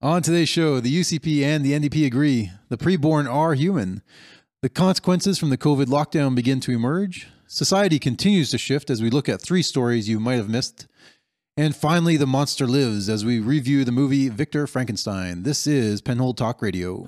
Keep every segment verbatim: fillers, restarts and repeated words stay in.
On today's show, the U C P and the N D P agree. The preborn are human. The consequences from the COVID lockdown begin to emerge. Society continues to shift as we look at three stories you might have missed. And finally, the monster lives as we review the movie Victor Frankenstein. This is Penhold Talk Radio.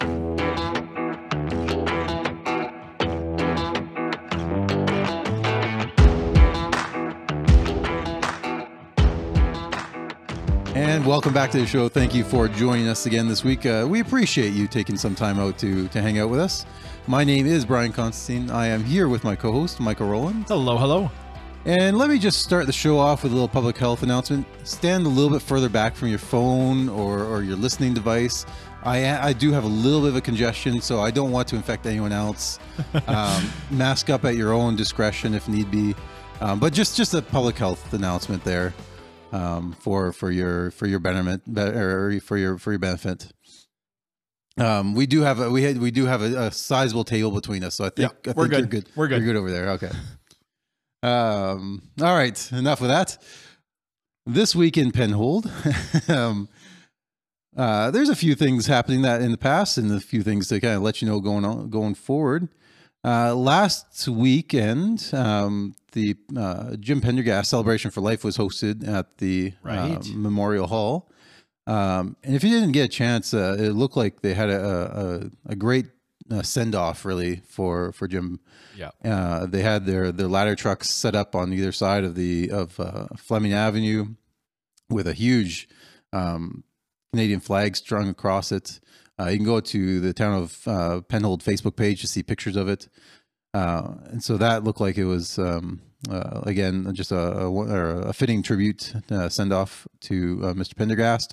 And welcome back to the show. Thank you for joining us again this week. Uh, we appreciate you taking some time out to, to hang out with us. My name is Brian Constantine. I am here with my co-host, Michael Rowland. Hello, hello. And let me just start the show off with a little public health announcement. Stand a little bit further back from your phone or, or your listening device. I, I do have a little bit of a congestion, so I don't want to infect anyone else. Um, mask up at your own discretion if need be. Um, but just, just a public health announcement there. Um, for for your for your betterment or for your for your benefit. Um, we do have a, we had, we do have a, a sizable table between us, so I think, yeah, I think we're good. You're good. We're good. You're good over there. Okay. Um, all right. Enough of that. This week in Penhold, um, uh, there's a few things happening that in the past, and a few things to kind of let you know going on going forward. Uh, last weekend, um, the uh, Jim Pendergast Celebration for Life was hosted at the right. uh, Memorial Hall. Um, and if you didn't get a chance, uh, it looked like they had a, a, a great uh, send-off, really, for, for Jim. Yeah. Uh, they had their, their ladder trucks set up on either side of the of uh, Fleming Avenue with a huge um, Canadian flag strung across it. Uh, you can go to the Town of uh, Penhold Facebook page to see pictures of it. Uh, and so that looked like it was, um, uh, again, just a, a, or a fitting tribute uh, send-off to uh, Mister Pendergast.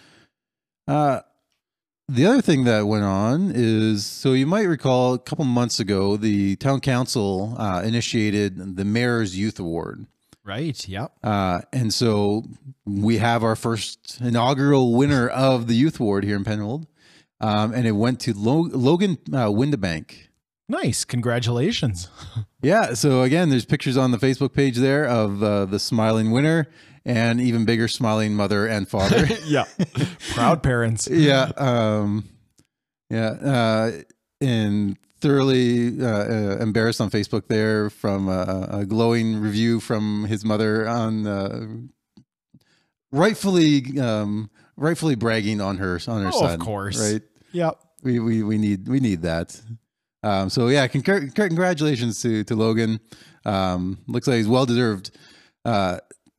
Uh, the other thing that went on is, so you might recall a couple months ago, the Town Council uh, initiated the Mayor's Youth Award. Right, yep. Uh, and so we have our first inaugural winner of the Youth Award here in Penhold. Um, and it went to Lo Logan uh, Windebank. Nice. Congratulations. Yeah. So again, there's pictures on the Facebook page there of uh, the smiling winner and even bigger smiling mother and father. Yeah. Proud parents. Yeah. Um, yeah. Uh, and thoroughly uh, uh, embarrassed on Facebook there from uh, a glowing review from his mother on uh, rightfully um, rightfully bragging on her on her oh, son. Of course. Right. Yep. We, we, we need, we need that. Um, so yeah, con congratulations to, to Logan. Um, looks like he's well-deserved. Uh,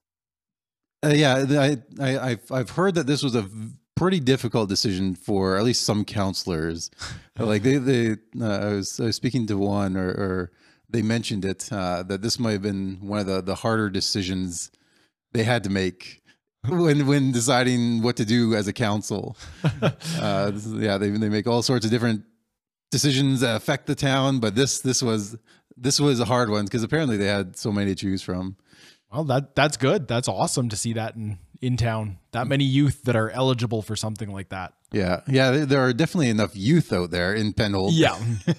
uh, yeah, I, I, I've, I've heard that this was a pretty difficult decision for at least some counselors. Like they, they, uh, I was, I was speaking to one or, or they mentioned it, uh, that this might've been one of the, the harder decisions they had to make when when deciding what to do as a council. Uh, yeah, they they make all sorts of different decisions that affect the town, but this this was this was a hard one because apparently they had so many to choose from. Well, that that's good. That's awesome to see that in in town. That many youth that are eligible for something like that. Yeah, yeah, there are definitely enough youth out there in Penhold. Yeah,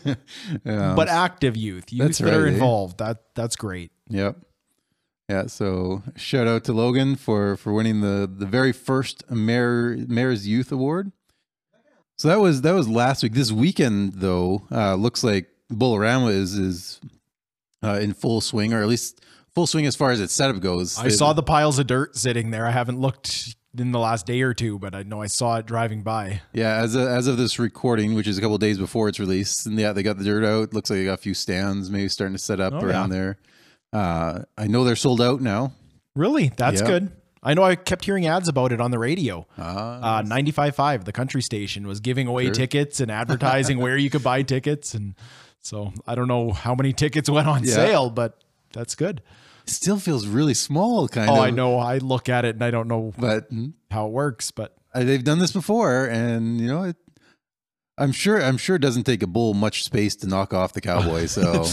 um, but active youth, youth that right, are eh? involved. That that's great. Yep. Yeah, so shout out to Logan for for winning the the very first Mayor Mayor's Youth Award. So that was that was last week. This weekend though, uh, looks like Bullarama is is uh, in full swing, or at least full swing as far as its setup goes. I saw the piles of dirt sitting there. I haven't looked in the last day or two, but I know I saw it driving by. Yeah, as a, as of this recording, which is a couple of days before it's released, and yeah, they got the dirt out. Looks like they got a few stands maybe starting to set up oh, around yeah. there. Uh, I know they're sold out now. Really? That's yeah. good. I know I kept hearing ads about it on the radio. Ah, Uh, ninety-five point five, the country station, was giving away sure. tickets and advertising where you could buy tickets. And so I don't know how many tickets went on Yeah. sale, but that's good. It still feels really small, kind Oh, of. I know. I look at it and I don't know But how it works, but uh, they've done this before, and you know, it, I'm sure I'm sure it doesn't take a bull much space to knock off the cowboy. So,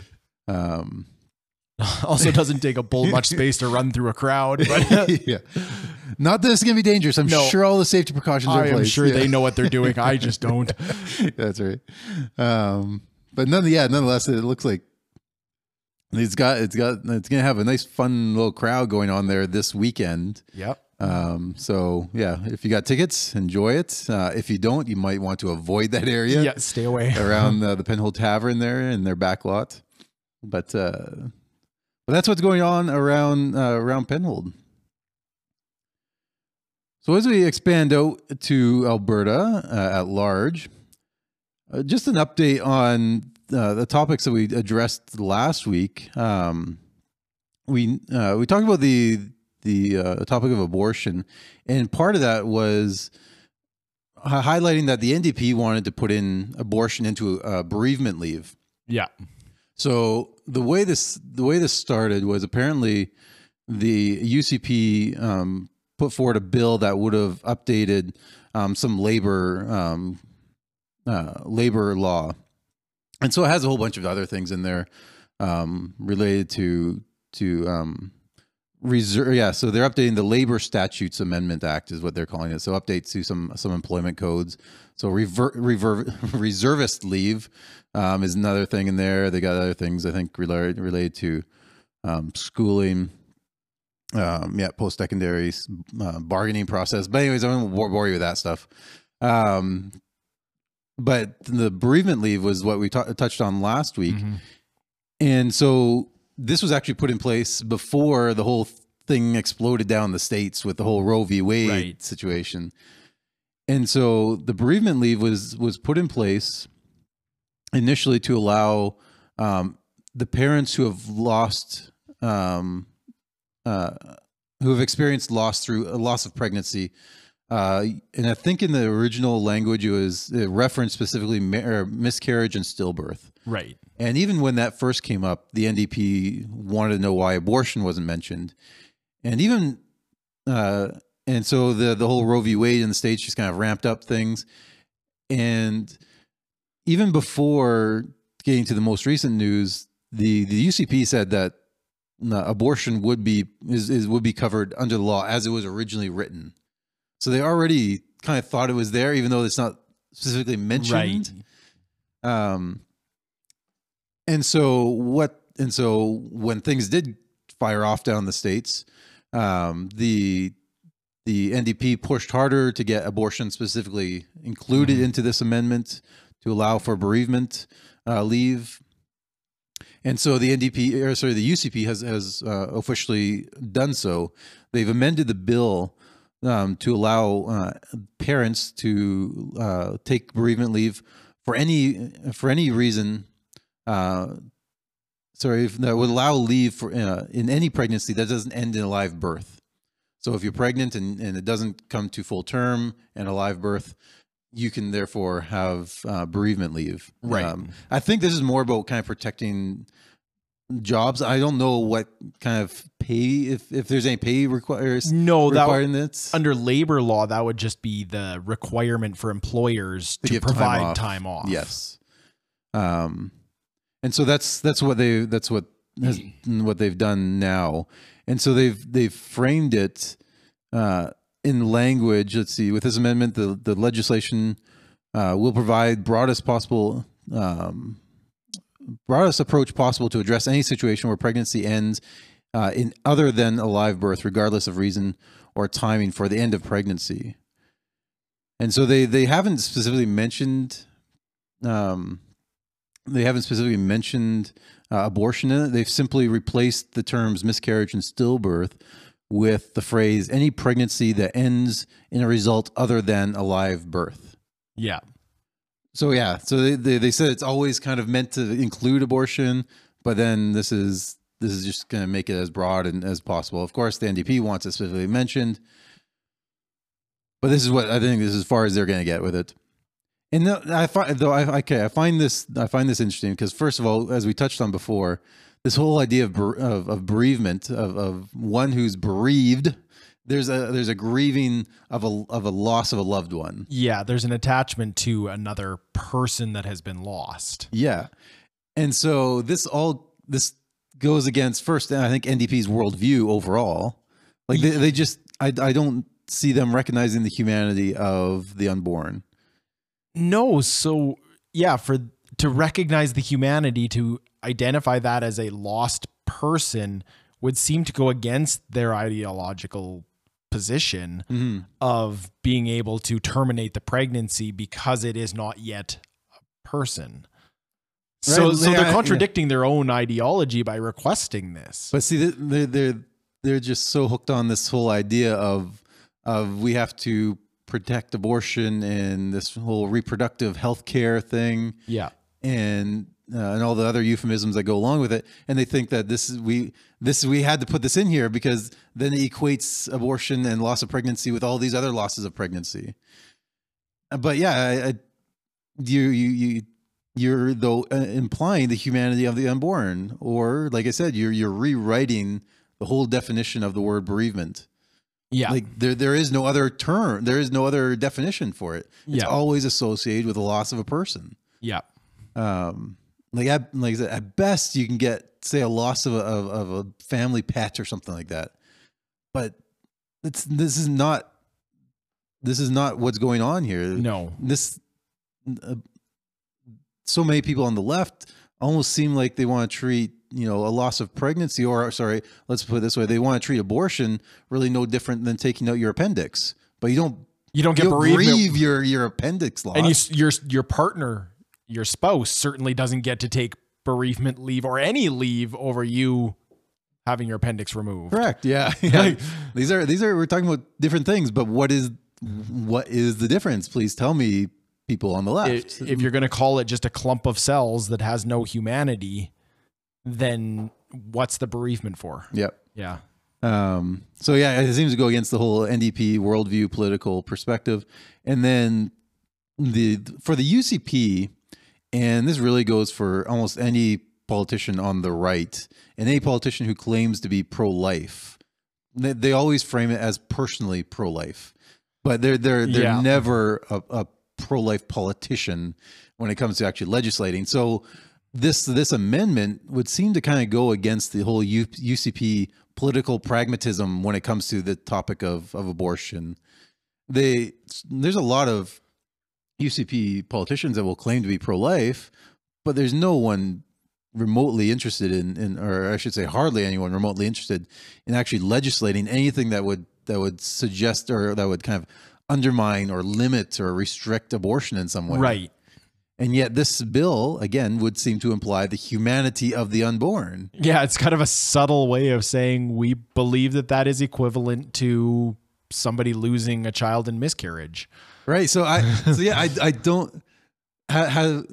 um, also doesn't take a bull much space to run through a crowd. But yeah, not that it's gonna be dangerous. I'm No. sure all the safety precautions are I in am place. sure Yeah. they know what they're doing. I just don't. That's right. Um, but none, yeah, nonetheless, it looks like it's got it's got it's gonna have a nice, fun little crowd going on there this weekend. Yep. Um, so yeah, if you got tickets, enjoy it. Uh, if you don't, you might want to avoid that area. Yeah, stay away around uh, the Penhold Tavern there in their back lot. But, uh, but that's what's going on around uh, around Penhold. So as we expand out to Alberta uh, at large, uh, just an update on uh, the topics that we addressed last week. Um, we uh, we talked about the the uh, topic of abortion, and part of that was highlighting that the N D P wanted to put in abortion into a bereavement leave. Yeah. So the way this the way this started was apparently the U C P um, put forward a bill that would have updated um, some labor um, uh, labor law, and so it has a whole bunch of other things in there um, related to to um, reserve. Yeah, so they're updating the Labor Statutes Amendment Act is what they're calling it. So updates to some some employment codes. So rever, rever, reservist leave um, is another thing in there. They got other things I think related related to um, schooling. Um, yeah, post-secondary uh, bargaining process. But anyways, I won't bore you with that stuff. Um, but the bereavement leave was what we t- touched on last week. Mm-hmm. And so this was actually put in place before the whole thing exploded down the States with the whole Roe v. Wade Right. situation. And so the bereavement leave was, was put in place initially to allow um, the parents who have lost um, Uh, who have experienced loss through a loss of pregnancy. Uh, and I think in the original language, it was it referenced specifically ma- or miscarriage and stillbirth. Right. And even when that first came up, the N D P wanted to know why abortion wasn't mentioned. And even, uh, and so the, the whole Roe v. Wade in the States just kind of ramped up things. And even before getting to the most recent news, the, the U C P said that no, abortion would be is, is would be covered under the law as it was originally written. So they already kind of thought it was there, even though it's not specifically mentioned. Right. Um, and so what? And so when things did fire off down the States, um, the the N D P pushed harder to get abortion specifically included mm-hmm. into this amendment to allow for bereavement uh, leave. And so the N D P, or sorry, the U C P has has uh, officially done so. They've amended the bill um, to allow uh, parents to uh, take bereavement leave for any for any reason. Uh, sorry, if, that would allow leave for uh, in any pregnancy that doesn't end in a live birth. So if you're pregnant and, and it doesn't come to full term and a live birth, you can therefore have uh, bereavement leave. Right. Um, I think this is more about kind of protecting jobs. I don't know what kind of pay, if, if there's any pay requires. No, that would, this. under labor law, that would just be the requirement for employers to, to provide time off. time off. Yes. Um, and so that's that's what they that's what has, what they've done now, and so they've they've framed it. Uh, In language, let's see, with this amendment, the, the legislation uh, will provide broadest possible, um, broadest approach possible to address any situation where pregnancy ends uh, in other than a live birth, regardless of reason or timing for the end of pregnancy. And so they, they haven't specifically mentioned, um, they haven't specifically mentioned uh, abortion in it. They've simply replaced the terms miscarriage and stillbirth with the phrase any pregnancy that ends in a result other than a live birth. Yeah. So yeah, so they, they, they said it's always kind of meant to include abortion, but then this is this is just going to make it as broad and as possible. Of course, the N D P wants it specifically mentioned, but this is what I think this is as far as they're going to get with it. And I find though I okay, I find this I find this interesting because first of all, as we touched on before, this whole idea of of, of bereavement of, of one who's bereaved, there's a there's a grieving of a of a loss of a loved one. Yeah, there's an attachment to another person that has been lost. Yeah, and so this all this goes against first, I think N D P's worldview overall. Like they they just I I don't see them recognizing the humanity of the unborn. No, so yeah, for to recognize the humanity, to identify that as a lost person would seem to go against their ideological position Mm-hmm. of being able to terminate the pregnancy because it is not yet a person. So, Right, so yeah, they're yeah. contradicting their own ideology by requesting this. But see, they're they're they're just so hooked on this whole idea of of we have to protect abortion and this whole reproductive health care thing, Yeah. and uh, and all the other euphemisms that go along with it. And they think that this is we this we had to put this in here because then it equates abortion and loss of pregnancy with all these other losses of pregnancy. But yeah, I, I, you you you. You're though uh, implying the humanity of the unborn, or like I said, you're you're rewriting the whole definition of the word bereavement. Yeah. Like there there is no other term, there is no other definition for it. It's Yeah. always associated with the loss of a person. yeah. Um, like at, like I said, at best you can get say a loss of a of, of a family pet or something like that, but it's this is not this is not what's going on here. No. This. Uh, so many people on the left almost seem like they want to treat, you know, a loss of pregnancy, or sorry, let's put it this way. They want to treat abortion really no different than taking out your appendix, but you don't, You don't get you don't bereavement. grieve your, your appendix loss. And you, your, your partner, your spouse certainly doesn't get to take bereavement leave or any leave over you having your appendix removed. Correct. Yeah. yeah. These are, these are, we're talking about different things, but what is, what is the difference? Please tell me, people on the left. If you're going to call it just a clump of cells that has no humanity, then what's the bereavement for? Yep. Yeah. Um, so yeah, it seems to go against the whole N D P worldview political perspective. And then the, for the U C P, and this really goes for almost any politician on the right and any politician who claims to be pro-life, they, they always frame it as personally pro-life, but they're, they're, they're Yeah. never a, a pro-life politician when it comes to actually legislating. So this this amendment would seem to kind of go against the whole U, UCP political pragmatism when it comes to the topic of, of abortion. They there's a lot of U C P politicians that will claim to be pro-life, but there's no one remotely interested in, in or I should say hardly anyone remotely interested in actually legislating anything that would that would suggest or that would kind of undermine or limit or restrict abortion in some way. Right. And yet this bill, again, would seem to imply the humanity of the unborn. Yeah. It's kind of a subtle way of saying we believe that that is equivalent to somebody losing a child in miscarriage. Right. So I, so yeah, I, I don't have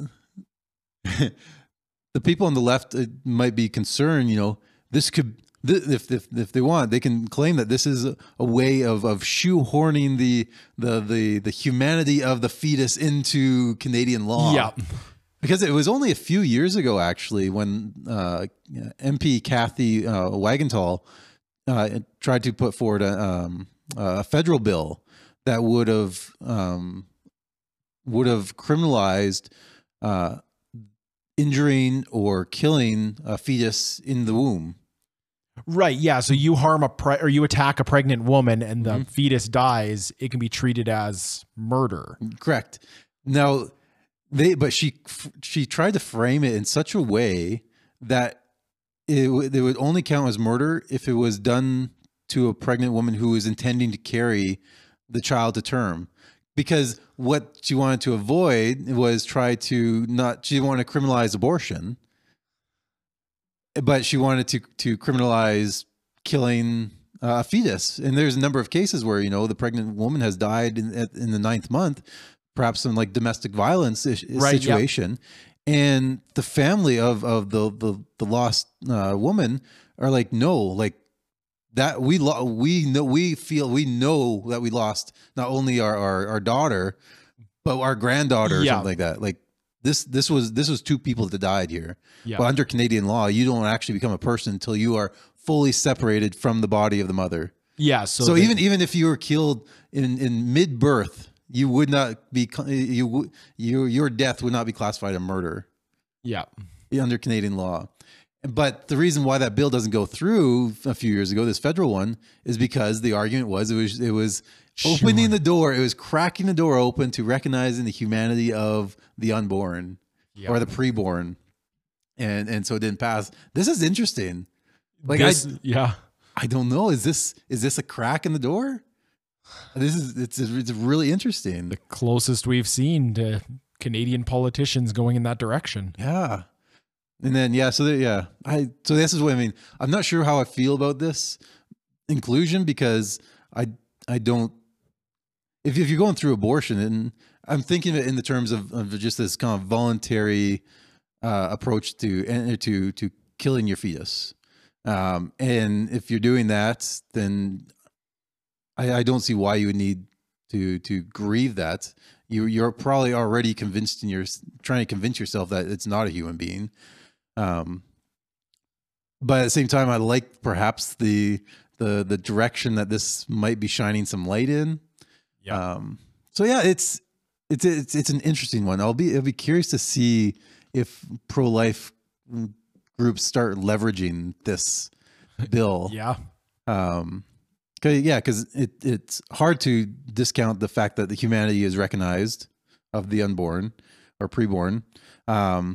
the people on the left might be concerned, you know, this could, If, if if they want, they can claim that this is a, a way of of shoehorning the the the the humanity of the fetus into Canadian law. Yeah. Because it was only a few years ago, actually, when uh, M P Kathy uh, Wagentall uh, tried to put forward a, um, a federal bill that would have um, would have criminalized uh, injuring or killing a fetus in the womb. Right. Yeah. So you harm a pre- or you attack a pregnant woman and the Mm-hmm. fetus dies, it can be treated as murder. Correct. Now they, but she, she tried to frame it in such a way that it, w- it would only count as murder if it was done to a pregnant woman who was intending to carry the child to term. Because what she wanted to avoid was try to not, she didn't want to criminalize abortion, but she wanted to, to criminalize killing uh, a fetus. And there's a number of cases where, you know, the pregnant woman has died in, in the ninth month, perhaps in like domestic violence ish, Right, situation. Yep. And the family of, of the, the, the lost uh, woman are like, no, like that we, lo- we know, we feel, we know that we lost not only our, our, our daughter, but our granddaughter or Yeah. something like that. Like, This this was this was two people that died here. Yeah. But under Canadian law, you don't actually become a person until you are fully separated from the body of the mother. Yeah. So, So the- even even if you were killed in, in mid birth, you would not be you you your death would not be classified a murder yeah. under Canadian law. But the reason why that bill doesn't go through a few years ago, this federal one, is because the argument was it was it was opening the door, it was cracking the door open to recognizing the humanity of the unborn Yeah. or the preborn, and and so it didn't pass. This is interesting. Like This- I yeah. I don't know. Is this is this a crack in the door? This is it's it's really interesting. The closest we've seen to Canadian politicians going in that direction. Yeah. And then yeah, so there, yeah, I so this is what I mean. I'm not sure how I feel about this inclusion because I I don't. If if you're going through abortion, and I'm thinking of it in the terms of, of just this kind of voluntary uh, approach to and to to killing your fetus, um, and if you're doing that, then I, I don't see why you would need to to grieve that. You you're probably already convinced, and you're trying to convince yourself that it's not a human being. Um, but at the same time, I like perhaps the the the direction that this might be shining some light in. Yeah. Um, so yeah, it's it's it's it's an interesting one. I'll be I'll be curious to see if pro-life groups start leveraging this bill. Yeah. Um, cause, yeah, because it it's hard to discount the fact that the humanity is recognized of the unborn or preborn. Um,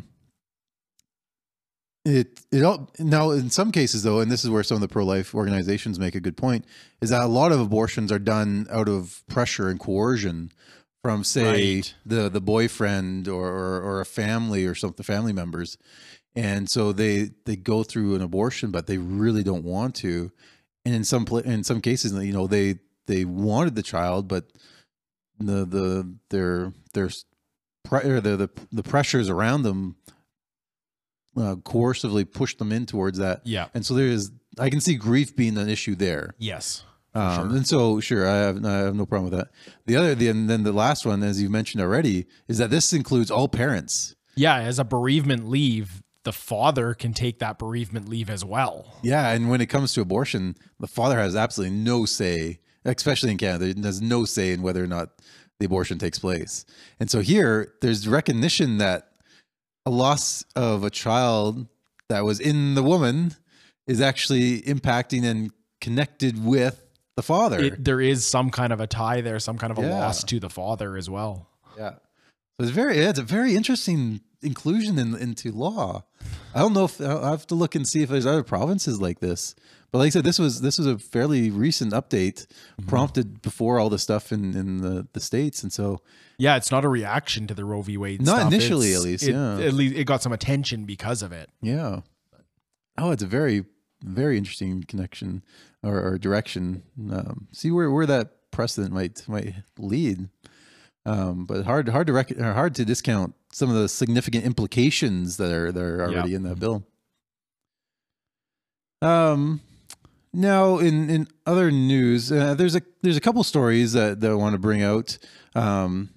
It it all now in some cases though, and this is where some of the pro-life organizations make a good point, is that a lot of abortions are done out of pressure and coercion from, say, Right. the the boyfriend or, or or a family or something, family members, and so they they go through an abortion, but they really don't want to, and in some pla- in some cases, you know, they they wanted the child, but the the their their pre- or the the the pressures around them. Uh, coercively push them in towards that. Yeah. And so there is, I can see grief being an issue there. Yes. Um, sure. And so, sure, I have, I have no problem with that. The other, the, and then the last one, as you mentioned already, is that this includes all parents. Yeah. As a bereavement leave, the father can take that bereavement leave as well. Yeah. And when it comes to abortion, the father has absolutely no say, especially in Canada. There's no say in whether or not the abortion takes place. And so here, there's recognition that a loss of a child that was in the woman is actually impacting and connected with the father. It, there is some kind of a tie there, some kind of a Yeah. loss to the father as well. Yeah. So it's very, it's a very interesting inclusion in, into law. I don't know if I'll have to look and see if there's other provinces like this, but like I said, this was, this was a fairly recent update mm-hmm. prompted before all the stuff in, in the, the States. And so, yeah, it's not a reaction to the Roe v. Wade not stuff. initially, It's, at least. It, Yeah. At least it got some attention because of it. Yeah. Oh, it's a very, very interesting connection or, or direction. Um, see where, where that precedent might might lead. Um, but hard hard to rec- or hard to discount some of the significant implications that are that are already Yeah. in that bill. Um. Now, in, in other news, uh, there's a there's a couple stories that, that I want to bring out. Um,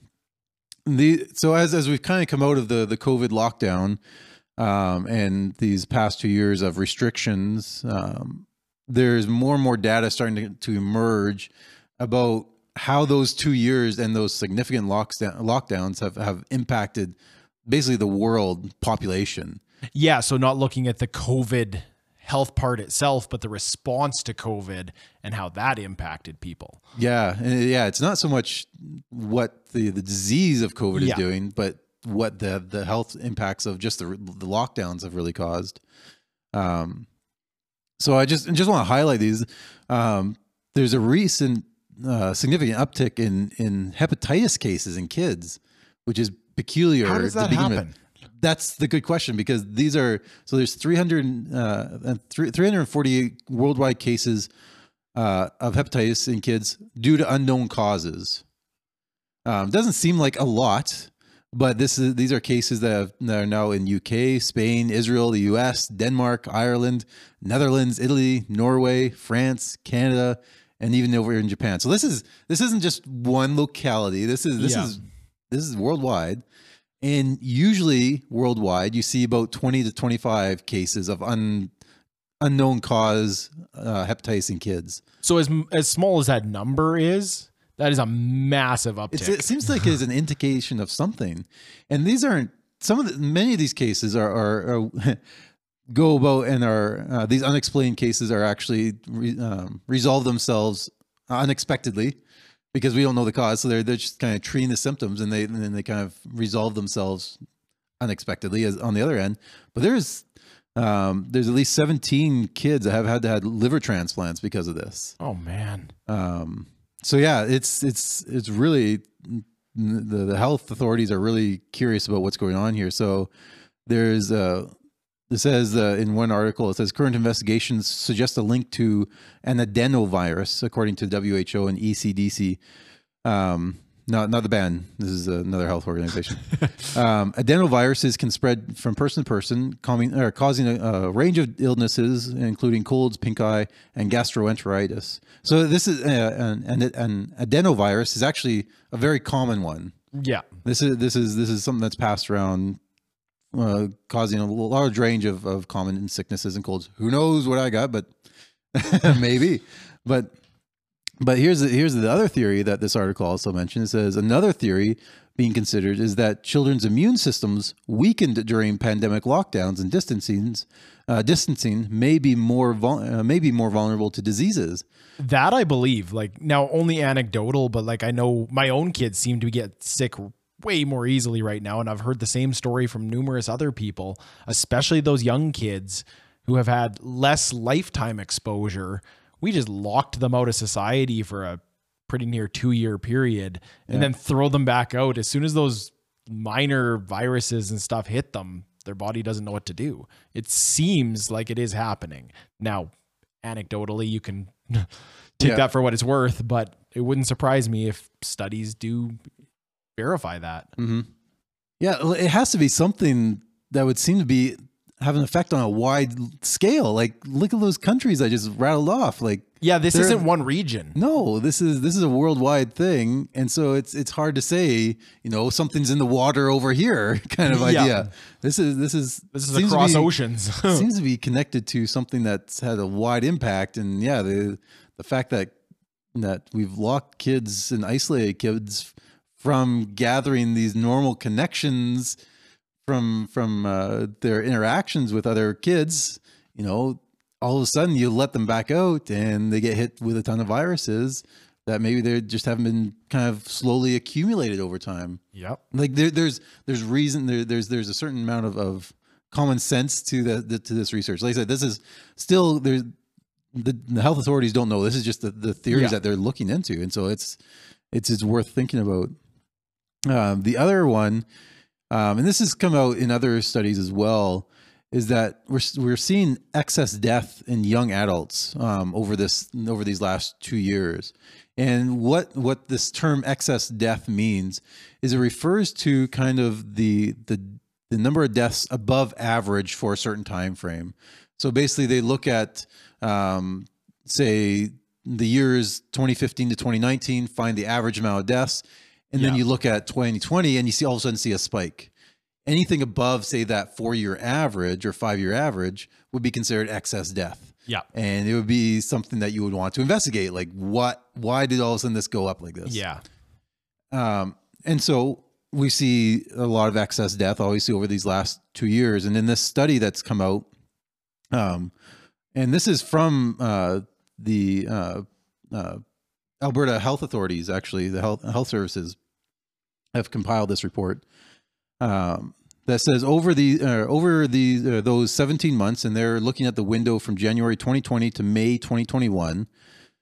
the so as as we've kind of come out of the the COVID lockdown, um, and these past two years of restrictions, um, there's more and more data starting to, to emerge about how those two years and those significant lockdown, lockdowns have, have impacted basically the world population. Yeah, so not looking at the COVID health part itself, but the response to COVID and how that impacted people. Yeah, and yeah, it's not so much what the, the disease of COVID is Yeah. doing, but what the the health impacts of just the the lockdowns have really caused. Um, so I just I just want to highlight these. Um, there's a recent uh, significant uptick in in hepatitis cases in kids, which is peculiar. How does to that begin with. happen? That's the good question, because these are so there's three hundred uh, three hundred forty-eight worldwide cases uh, of hepatitis in kids due to unknown causes. Um, doesn't seem like a lot, but this is these are cases that, have, that are now in U K, Spain, Israel, the U S, Denmark, Ireland, Netherlands, Italy, Norway, France, Canada, and even over in Japan. So this is this isn't just one locality. This is this Yeah. is this is worldwide. And usually worldwide, you see about twenty to twenty-five cases of un, unknown cause uh, hepatitis in kids. So as as small as that number is, that is a massive uptick. It's, it seems like it's an indication of something. And these aren't, some of the, many of these cases are, are, are go about and are, uh, these unexplained cases are actually re, um, resolve themselves unexpectedly, because we don't know the cause. So they're, they're just kind of treating the symptoms, and they, and then they kind of resolve themselves unexpectedly as on the other end. But there's, um, there's at least seventeen kids that have had to have liver transplants because of this. Oh man. Um, so yeah, it's it's it's really the the health authorities are really curious about what's going on here. So there's uh it says uh, in one article, it says current investigations suggest a link to an adenovirus, according to W H O and E C D C. Um, not not the band. This is another health organization. um, adenoviruses can spread from person to person, causing, or causing a, a range of illnesses, including colds, pink eye, and gastroenteritis. So this is uh, an, an an adenovirus is actually a very common one. Yeah, this is this is this is something that's passed around, uh, causing a large range of of common sicknesses and colds. Who knows what I got, but maybe. But But here's the, here's the other theory that this article also mentioned. It says another theory being considered is that children's immune systems weakened during pandemic lockdowns and distancing, uh, distancing may be more vul- uh, may be more vulnerable to diseases. that I believe. Like, now only anecdotal, but like I know my own kids seem to get sick way more easily right now, and I've heard the same story from numerous other people, especially those young kids who have had less lifetime exposure. We just locked them out of society for a pretty near two year period and yeah. then throw them back out. As soon as those minor viruses and stuff hit them, their body doesn't know what to do. It seems like it is happening. Now, anecdotally, you can take yeah. that for what it's worth, but it wouldn't surprise me if studies do verify that. Mm-hmm. Yeah, it has to be something that would seem to be have an effect on a wide scale. Like, look at those countries I just rattled off. Like, yeah, this isn't one region. No, this is this is a worldwide thing, and so it's it's hard to say, you know, something's in the water over here kind of idea. Yeah. This is this is this is across be, oceans. Seems to be connected to something that's had a wide impact, and yeah, the the fact that that we've locked kids and isolated kids from gathering these normal connections from from uh, their interactions with other kids, you know, all of a sudden you let them back out and they get hit with a ton of viruses that maybe they just haven't been kind of slowly accumulated over time. Yep. Like there, there's there's reason there there's there's a certain amount of, of common sense to the, the to this research. Like I said, this is still there's the, the health authorities don't know. This is just the, the theories yeah. that they're looking into, and so it's it's it's worth thinking about. Um, the other one. Um, and this has come out in other studies as well, is that we're we're seeing excess death in young adults um, over this over these last two years. And what what this term excess death means is it refers to kind of the the the number of deaths above average for a certain time frame. So basically, they look at um, say the years twenty fifteen to twenty nineteen, find the average amount of deaths. And then yeah. you look at twenty twenty and you see all of a sudden see a spike. Anything above, say, that four-year average or five-year average would be considered excess death. Yeah. And it would be something that you would want to investigate. Like, what, why did all of a sudden this go up like this? Yeah. Um, and so we see a lot of excess death, obviously, over these last two years. And in this study that's come out, um, and this is from uh, the uh, uh, Alberta Health Authorities, actually, the health health services have compiled this report um, that says over the uh, over the uh, those seventeen months, and they're looking at the window from January twenty twenty to May twenty twenty-one.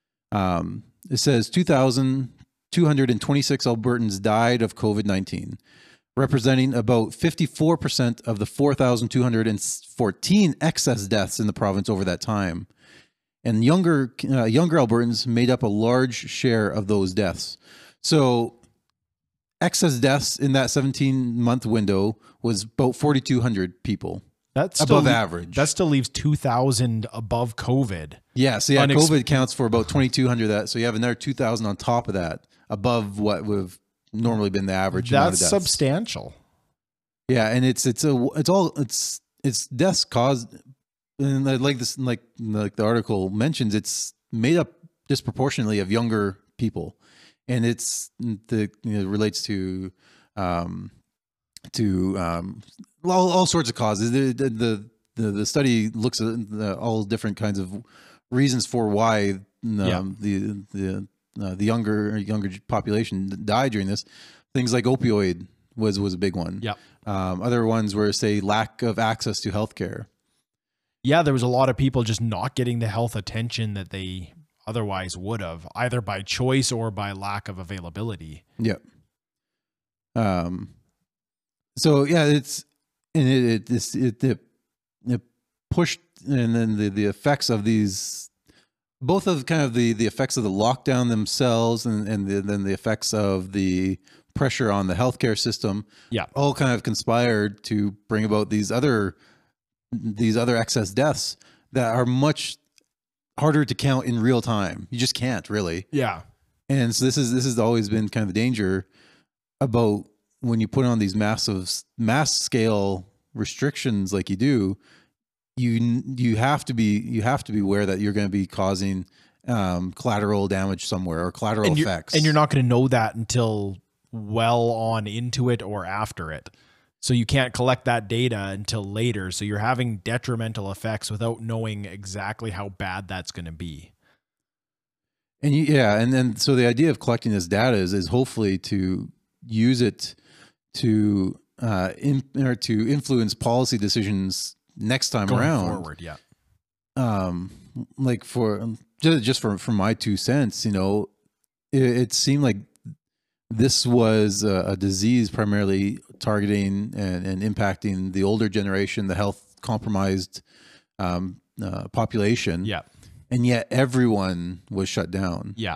Um, it says two thousand two hundred twenty-six Albertans died of COVID nineteen, representing about fifty-four percent of the four thousand two hundred fourteen excess deaths in the province over that time. And younger uh, younger Albertans made up a large share of those deaths. So excess deaths in that seventeen month window was about forty-two hundred people. That's above still, average. That still leaves two thousand above COVID. Yeah, so yeah, Unex- COVID counts for about twenty-two hundred. That so you have another two thousand on top of that, above what would have normally been the average. That's substantial. Yeah, and it's it's a it's all it's it's deaths caused. And like this, like like the article mentions, it's made up disproportionately of younger people, and it's the you know, relates to um, to um, all, all sorts of causes. The the the, the study looks at the, all different kinds of reasons for why um, yeah. the the uh, the younger younger population died during this. Things like opioid was was a big one. Yeah. Um, other ones were, say, lack of access to healthcare. Yeah, there was a lot of people just not getting the health attention that they otherwise would have, either by choice or by lack of availability. Yeah. Um. So yeah, it's and it it it's, it, it it pushed, and then the the effects of these, both of kind of the the effects of the lockdown themselves, and and the, then the effects of the pressure on the healthcare system. Yeah. All kind of conspired to bring about these other these other excess deaths that are much harder to count in real time. You just can't really. Yeah. And so this is this has always been kind of the danger about when you put on these massive mass scale restrictions like you do. You you have to be you have to be aware that you're going to be causing um, collateral damage somewhere, or collateral and effects, and you're not going to know that until well on into it or after it. So you can't collect that data until later. So you're having detrimental effects without knowing exactly how bad that's going to be. And you, yeah, and then so the idea of collecting this data is is hopefully to use it to uh, in, or to influence policy decisions next time Going around. Forward, yeah. Um, like for just just from from my two cents, you know, it, it seemed like this was a, a disease primarily targeting and, and impacting the older generation, the health compromised um, uh, population. Yeah. And yet everyone was shut down. Yeah.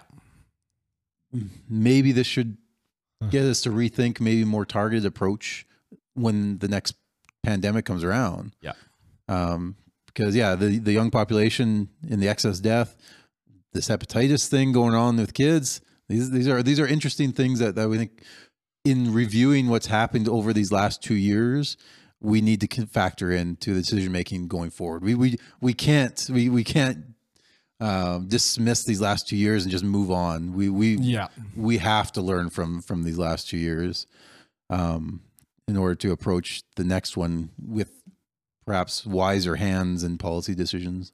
Maybe this should get us to rethink maybe more targeted approach when the next pandemic comes around. Yeah. Um, because yeah, the, the young population in the excess death, this hepatitis thing going on with kids, these, these are, these are interesting things that, that we think in reviewing what's happened over these last two years, we need to factor into the decision-making going forward. We, we, we can't, we, we can't, um, dismiss these last two years and just move on. We, we, yeah, we have to learn from, from these last two years, um, in order to approach the next one with perhaps wiser hands and policy decisions.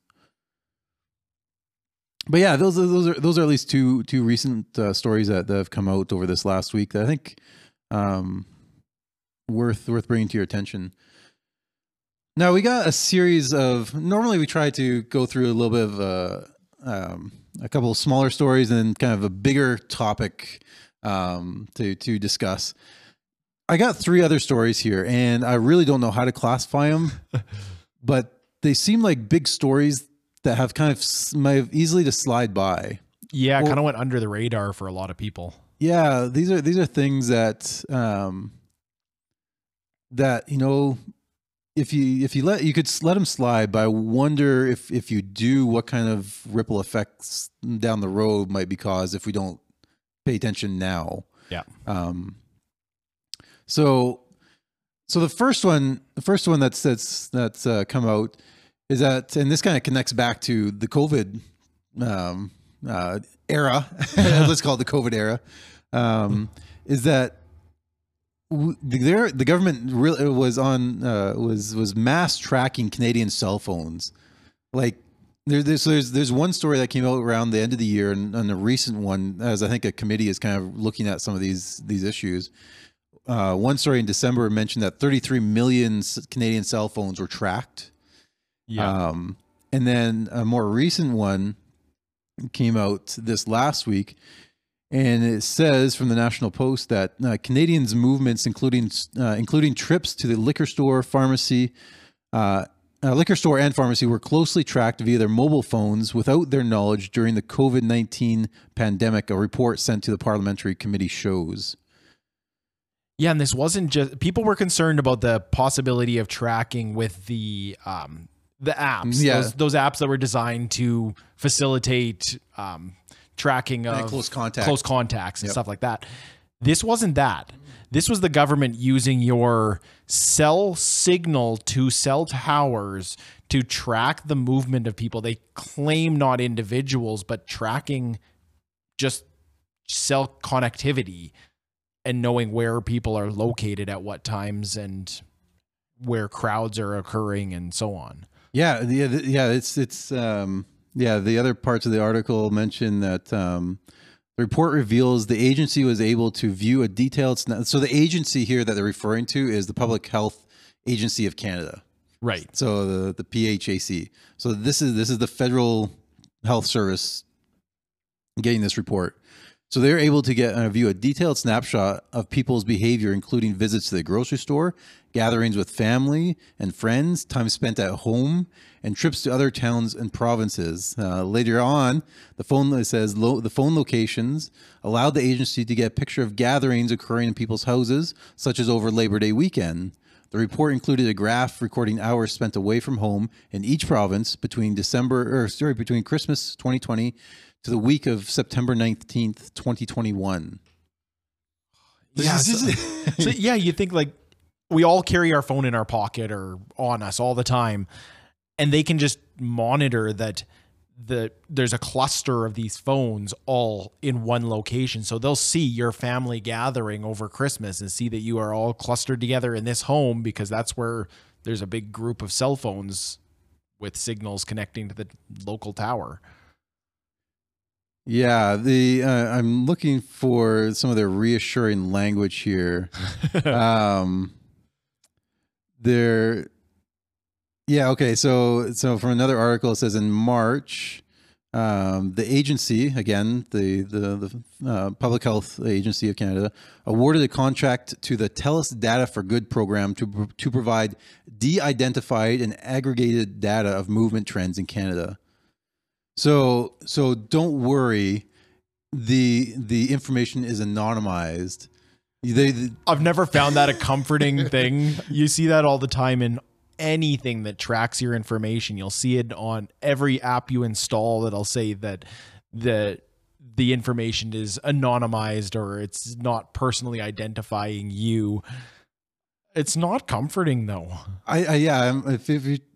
But yeah, those are, those are, those are at least two, two recent uh, stories that, that have come out over this last week that I think, um, worth, worth bringing to your attention. Now we got a series of, normally we try to go through a little bit of, uh, um, a couple of smaller stories and then kind of a bigger topic, um, to, to discuss. I got three other stories here and I really don't know how to classify them, but they seem like big stories that have kind of might have easily to slide by. Yeah. Well, kind of went under the radar for a lot of people. Yeah. These are, these are things that, um, that, you know, if you, if you let, you could let them slide, but I wonder if, if you do, what kind of ripple effects down the road might be caused if we don't pay attention now. Yeah. Um, so, so the first one, the first one that's, that's, that's uh, come out is that, and this kind of connects back to the COVID, um, uh, era, let's call it the COVID era, um, is that there, the government really was on, uh, was, was mass tracking Canadian cell phones. Like there, there's, there's, there's one story that came out around the end of the year, and, and a recent one, as I think a committee is kind of looking at some of these, these issues. Uh, one story in December mentioned that thirty-three million Canadian cell phones were tracked. Yeah. Um, and then a more recent one came out this last week, and it says from the National Post that uh, Canadians' movements, including uh, including trips to the liquor store, pharmacy, uh, uh, liquor store and pharmacy, were closely tracked via their mobile phones without their knowledge during the COVID nineteen pandemic. A report sent to the Parliamentary Committee shows. Yeah, and this wasn't just, people were concerned about the possibility of tracking with the um, the apps, yeah. those, those apps that were designed to facilitate um, tracking of and close contact, close contacts and yep. stuff like that. This wasn't that. This was the government using your cell signal to cell towers to track the movement of people. They claim not individuals, but tracking just cell connectivity and knowing where people are located at what times and where crowds are occurring and so on. Yeah, yeah, yeah. It's it's um, yeah. The other parts of the article mention that um, the report reveals the agency was able to view a detailed. So the agency here that they're referring to is the Public Health Agency of Canada, right? So the the P H A C. So this is this is the Federal Health Service getting this report. So they're able to get uh, view a detailed snapshot of people's behavior, including visits to the grocery store, gatherings with family and friends, time spent at home, and trips to other towns and provinces. Uh, later on, the phone it says lo- the phone locations allowed the agency to get a picture of gatherings occurring in people's houses, such as over Labor Day weekend. The report included a graph recording hours spent away from home in each province between December or sorry between Christmas twenty twenty to the week of September nineteenth, twenty twenty-one. Yeah, so, so yeah, you think like we all carry our phone in our pocket or on us all the time, and they can just monitor that the there's a cluster of these phones all in one location. So they'll see your family gathering over Christmas and see that you are all clustered together in this home because that's where there's a big group of cell phones with signals connecting to the local tower. Yeah, the uh, I'm looking for some of their reassuring language here. um, they're yeah, okay. So so from another article, it says in March, um, the agency again, the the, the uh, Public Health Agency of Canada awarded a contract to the TELUS Data for Good program to to provide de-identified and aggregated data of movement trends in Canada. So, so don't worry. The the information is anonymized. They, they, I've never found that a comforting thing. You see that all the time in anything that tracks your information. You'll see it on every app you install that'll say that the the information is anonymized or it's not personally identifying you. It's not comforting though. I, I yeah. If, if you,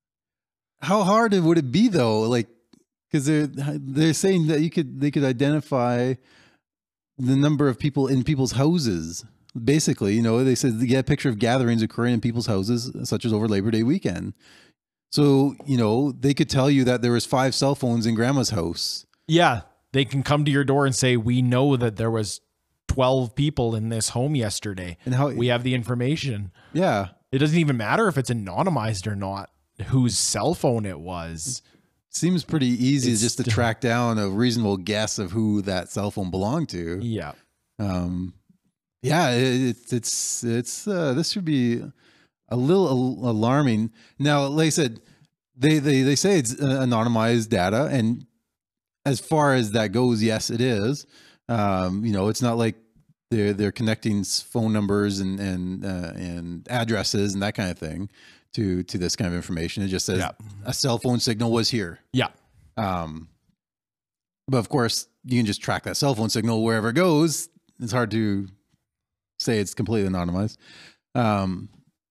how hard would it be though? Like. Because they're they're saying that you could they could identify the number of people in people's houses. Basically, you know, they said they get a picture of gatherings occurring in people's houses, such as over Labor Day weekend. So, you know, they could tell you that there was five cell phones in grandma's house. Yeah, they can come to your door and say, "We know that there was twelve people in this home yesterday, and how we have the information." Yeah, it doesn't even matter if it's anonymized or not. Whose cell phone it was. Seems pretty easy It's just to track down a reasonable guess of who that cell phone belonged to. Yeah. Um, yeah, it, it's, it's, uh, this should be a little al- alarming. Now, like I said, they, they, they say it's uh, anonymized data. And as far as that goes, yes, it is. Um, you know, it's not like they're, they're connecting phone numbers and, and, uh, and addresses and that kind of thing to to this kind of information. It just says yeah. a cell phone signal was here. Yeah. Um, but of course, you can just track that cell phone signal wherever it goes. It's hard to say it's completely anonymized. Um,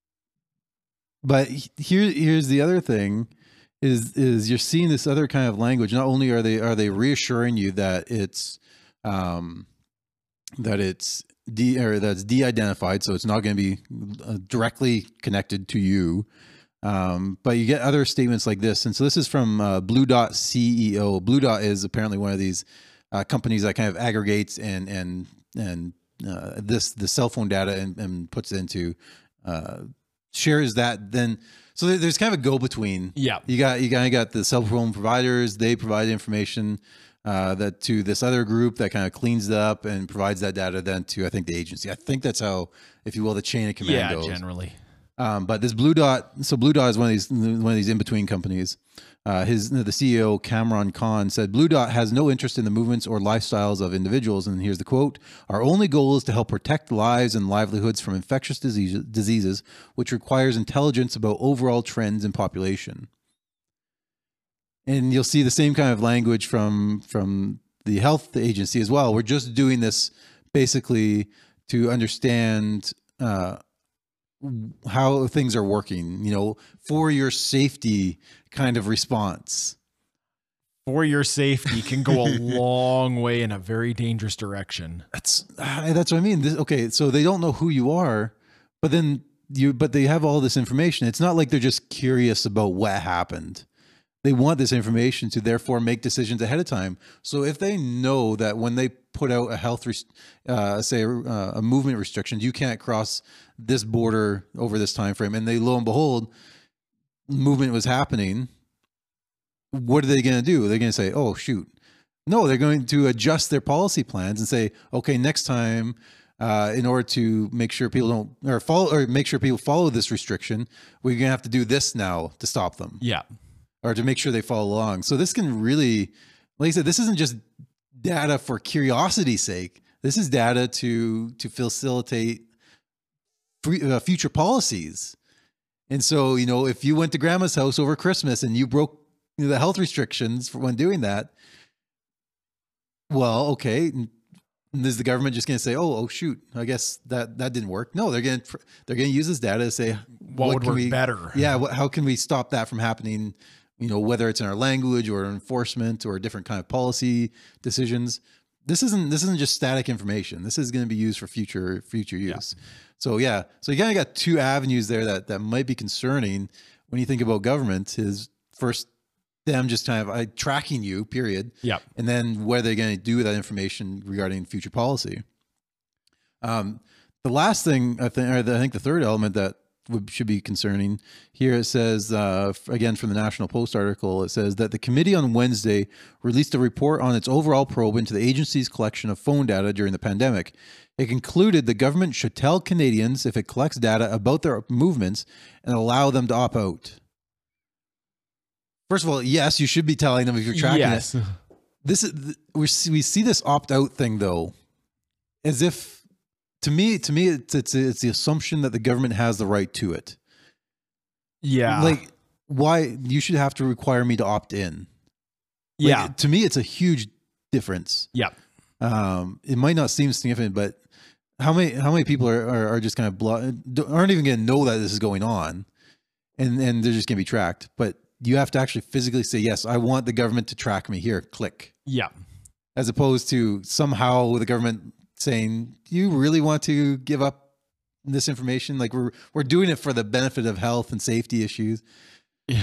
but here here's the other thing is is you're seeing this other kind of language. Not only are they are they reassuring you that it's um, that it's De, or that's de-identified, so it's not going to be uh, directly connected to you. Um, but you get other statements like this. And so this is from uh, Blue Dot C E O. Blue Dot is apparently one of these uh, companies that kind of aggregates and and and uh, this the cell phone data and, and puts it into uh, shares that then. So there, there's kind of a go between. Yeah, you got you kind of got the cell phone providers. They provide information. Uh, that to this other group that kind of cleans it up and provides that data then to, I think, the agency. I think that's how, if you will, the chain of command yeah, goes. generally. Um, but this Blue Dot, so Blue Dot is one of these one of these in-between companies. Uh, his the C E O, Cameron Khan, said, Blue Dot has no interest in the movements or lifestyles of individuals. And here's the quote: "Our only goal is to help protect lives and livelihoods from infectious disease, diseases, which requires intelligence about overall trends in population." And you'll see the same kind of language from from the health agency as well. We're just doing this basically to understand uh, how things are working, you know, for your safety kind of response. For your safety can go a long way in a very dangerous direction. That's that's what I mean. This, okay, so they don't know who you are, but then you but they have all this information. It's not like they're just curious about what happened. They want this information to therefore make decisions ahead of time. So if they know that when they put out a health, uh, say uh, a movement restrictions, you can't cross this border over this time frame, and they lo and behold, movement was happening. What are they going to do? They're going to say, "Oh shoot, No, they're going to adjust their policy plans and say, okay, next time, uh, in order to make sure people don't or follow or make sure people follow this restriction, we're going to have to do this now to stop them. Yeah. Or to make sure they follow along. So this can really, like I said, this isn't just data for curiosity's sake. This is data to to facilitate free, uh, future policies. And so, you know, if you went to grandma's house over Christmas and you broke you know, the health restrictions for when doing that, well, okay, and is the government just going to say, "Oh, oh, shoot, I guess that that didn't work"? No, they're going to they're going to use this data to say, "What, what would work we, better?" Yeah, what, how can we stop that from happening? You know, whether it's in our language or enforcement or different kind of policy decisions. This isn't this isn't just static information. This is going to be used for future future use. Yeah. So yeah, so you kind of got two avenues there that that might be concerning when you think about government. Is first them just kind of uh, tracking you, period. Yeah, and then what are they going to do with that information regarding future policy? Um, the last thing I think, or the, I think the third element that would, should be concerning here, it says, uh, again, from the National Post article, it says that the committee on Wednesday released a report on its overall probe into the agency's collection of phone data during the pandemic. It concluded the government should tell Canadians if it collects data about their movements and allow them to opt out. First of all, yes, you should be telling them if you're tracking yes. it. This is we see, we see this opt out thing though, as if to me to me it's it's it's the assumption that the government has the right to it. Yeah, like why you should have to require me to opt in. Like, yeah, to me it's a huge difference. Yeah, um, it might not seem significant, but how many how many people are are, are just kind of blo- aren't even going to know that this is going on, and and they're just going to be tracked, but. You have to actually physically say, yes, I want the government to track me here, click. Yeah. As opposed to somehow the government saying, do you really want to give up this information? Like we're, we're doing it for the benefit of health and safety issues. Yeah.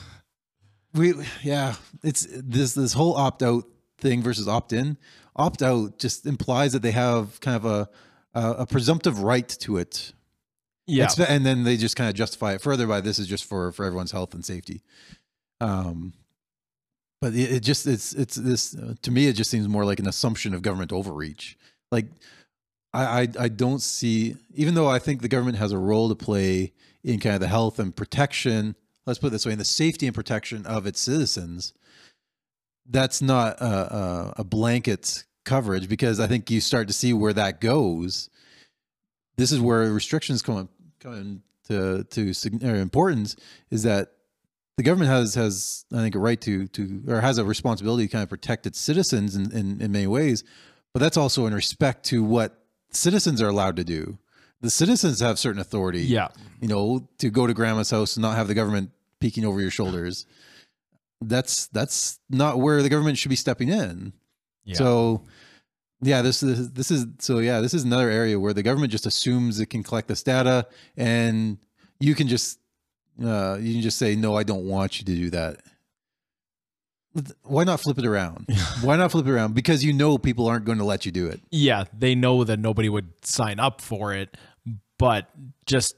We, yeah, it's this, this whole opt out thing versus opt in. Opt out just implies that they have kind of a, a, a presumptive right to it. Yeah. And then they just kind of justify it further by this is just for, for everyone's health and safety. Um, but it, it just, it's, it's this, uh, to me, it just seems more like an assumption of government overreach. Like I, I, I don't see, even though I think the government has a role to play in kind of the health and protection, let's put it this way, in the safety and protection of its citizens, that's not a, a, a blanket coverage, because I think you start to see where that goes. This is where restrictions come come to to or importance, is that the government has has I think a right to to or has a responsibility to kind of protect its citizens in, in, in many ways, but that's also in respect to what citizens are allowed to do. The citizens have certain authority, yeah, you know, to go to grandma's house and not have the government peeking over your shoulders. That's that's not where the government should be stepping in. Yeah. So. Yeah, this is this is so. Yeah, this is another area where the government just assumes it can collect this data, and you can just uh, you can just say, no, I don't want you to do that. Why not flip it around? Why not flip it around? Because you know people aren't going to let you do it. Yeah, they know that nobody would sign up for it, but just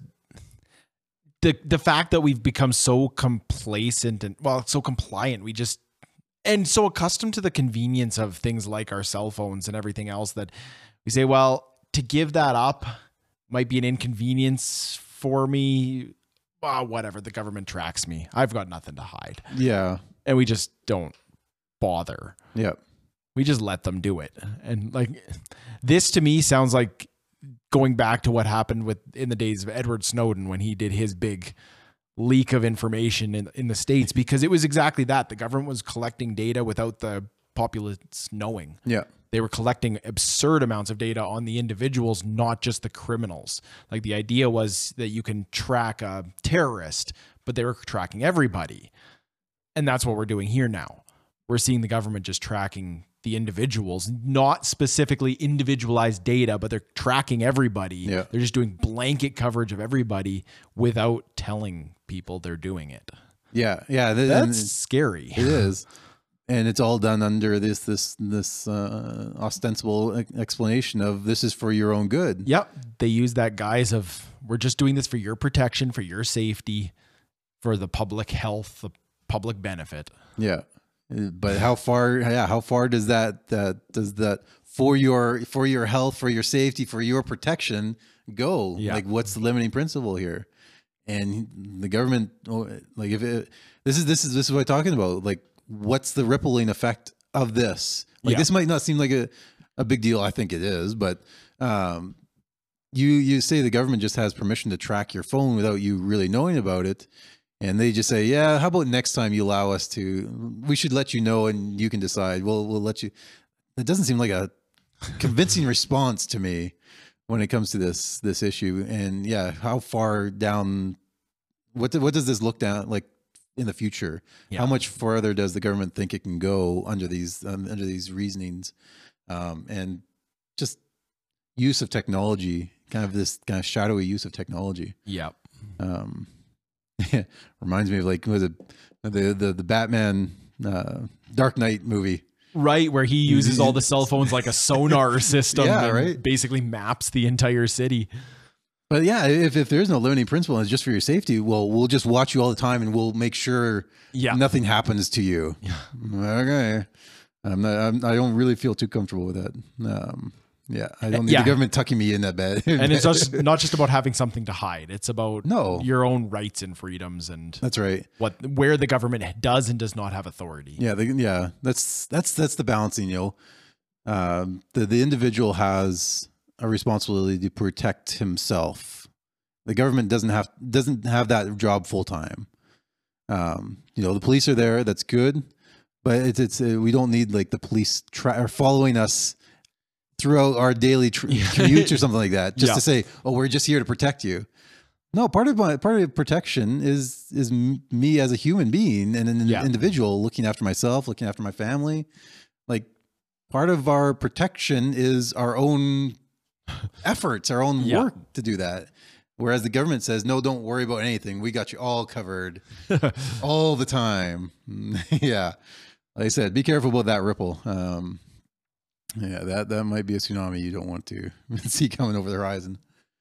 the the fact that we've become so complacent and well, so compliant, we just. And so accustomed to the convenience of things like our cell phones and everything else that we say, well, to give that up might be an inconvenience for me. Well, whatever. The government tracks me. I've got nothing to hide. Yeah. And we just don't bother. Yeah. We just let them do it. And like this to me sounds like going back to what happened with in the days of Edward Snowden when he did his big leak of information in, in the States, because it was exactly that. The government was collecting data without the populace knowing. Yeah. They were collecting absurd amounts of data on the individuals, not just the criminals. Like the idea was that you can track a terrorist, but they were tracking everybody. And that's what we're doing here now. We're seeing the government just tracking the individuals, not specifically individualized data, but they're tracking everybody. Yeah. They're just doing blanket coverage of everybody without telling people they're doing it. Yeah. Yeah. Th- That's scary. It is. And it's all done under this, this, this uh, ostensible explanation of this is for your own good. Yep. They use that guise of we're just doing this for your protection, for your safety, for the public health, the public benefit. Yeah. Uh, But how far, yeah, how far does that, that does that for your, for your health, for your safety, for your protection go? Yeah. Like, what's the limiting principle here? And the government, oh, like, if it, this is, this is, this is what I'm talking about. Like, what's the rippling effect of this? Like, Yeah. this might not seem like a, a big deal. I think it is, but, um, you, you say the government just has permission to track your phone without you really knowing about it. And they just say, yeah, how about next time you allow us to, we should let you know and you can decide. We'll, we'll let you. It doesn't seem like a convincing response to me when it comes to this, this issue. And yeah, how far down, what, do, what does this look down like in the future? Yeah. How much further does the government think it can go under these, um, under these reasonings? Um, and just use of technology, kind of this kind of shadowy use of technology. Yeah. Um, reminds me of like, was it the, the, the Batman, uh, Dark Knight movie? Right, where he uses all the cell phones like a sonar system Yeah, and right. basically maps the entire city. But yeah, if, if there's no limiting principle and it's just for your safety, well, we'll just watch you all the time and we'll make sure Yeah. nothing happens to you. Yeah. Okay. I'm not, I'm, I don't really feel too comfortable with that. Um, yeah, I don't need Yeah. the government tucking me in that bed. And it's just not just about having something to hide. It's about No. your own rights and freedoms and That's right. what where the government does and does not have authority. Yeah, the, yeah, that's that's that's the balancing. You know, um, the the individual has a responsibility to protect himself. The government doesn't have doesn't have that job full time. Um, you know, the police are there. That's good, but it's it's uh, we don't need like the police tra- or following us throughout our daily tr- commutes or something like that, just Yeah. to say, oh, we're just here to protect you. No, part of my part of protection is is m- me as a human being and an Yeah. individual looking after myself, looking after my family. Like, part of our protection is our own efforts, our own Yeah. work to do that. Whereas the government says, no, don't worry about anything. We got you all covered all the time. Yeah. Like I said, be careful about that ripple. Um, yeah, that, that might be a tsunami you don't want to see coming over the horizon.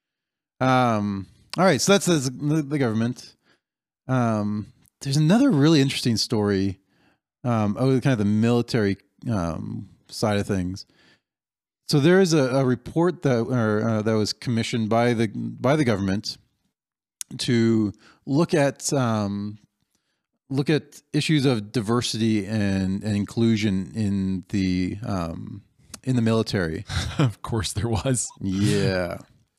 Um, all right. So that's, that's the, the government. Um, there's another really interesting story. Um, oh, kind of the military, um, side of things. So there is a, a report that or, uh, that was commissioned by the by the government to look at um, look at issues of diversity and, and inclusion in the um, in the military. Of course there was. Yeah,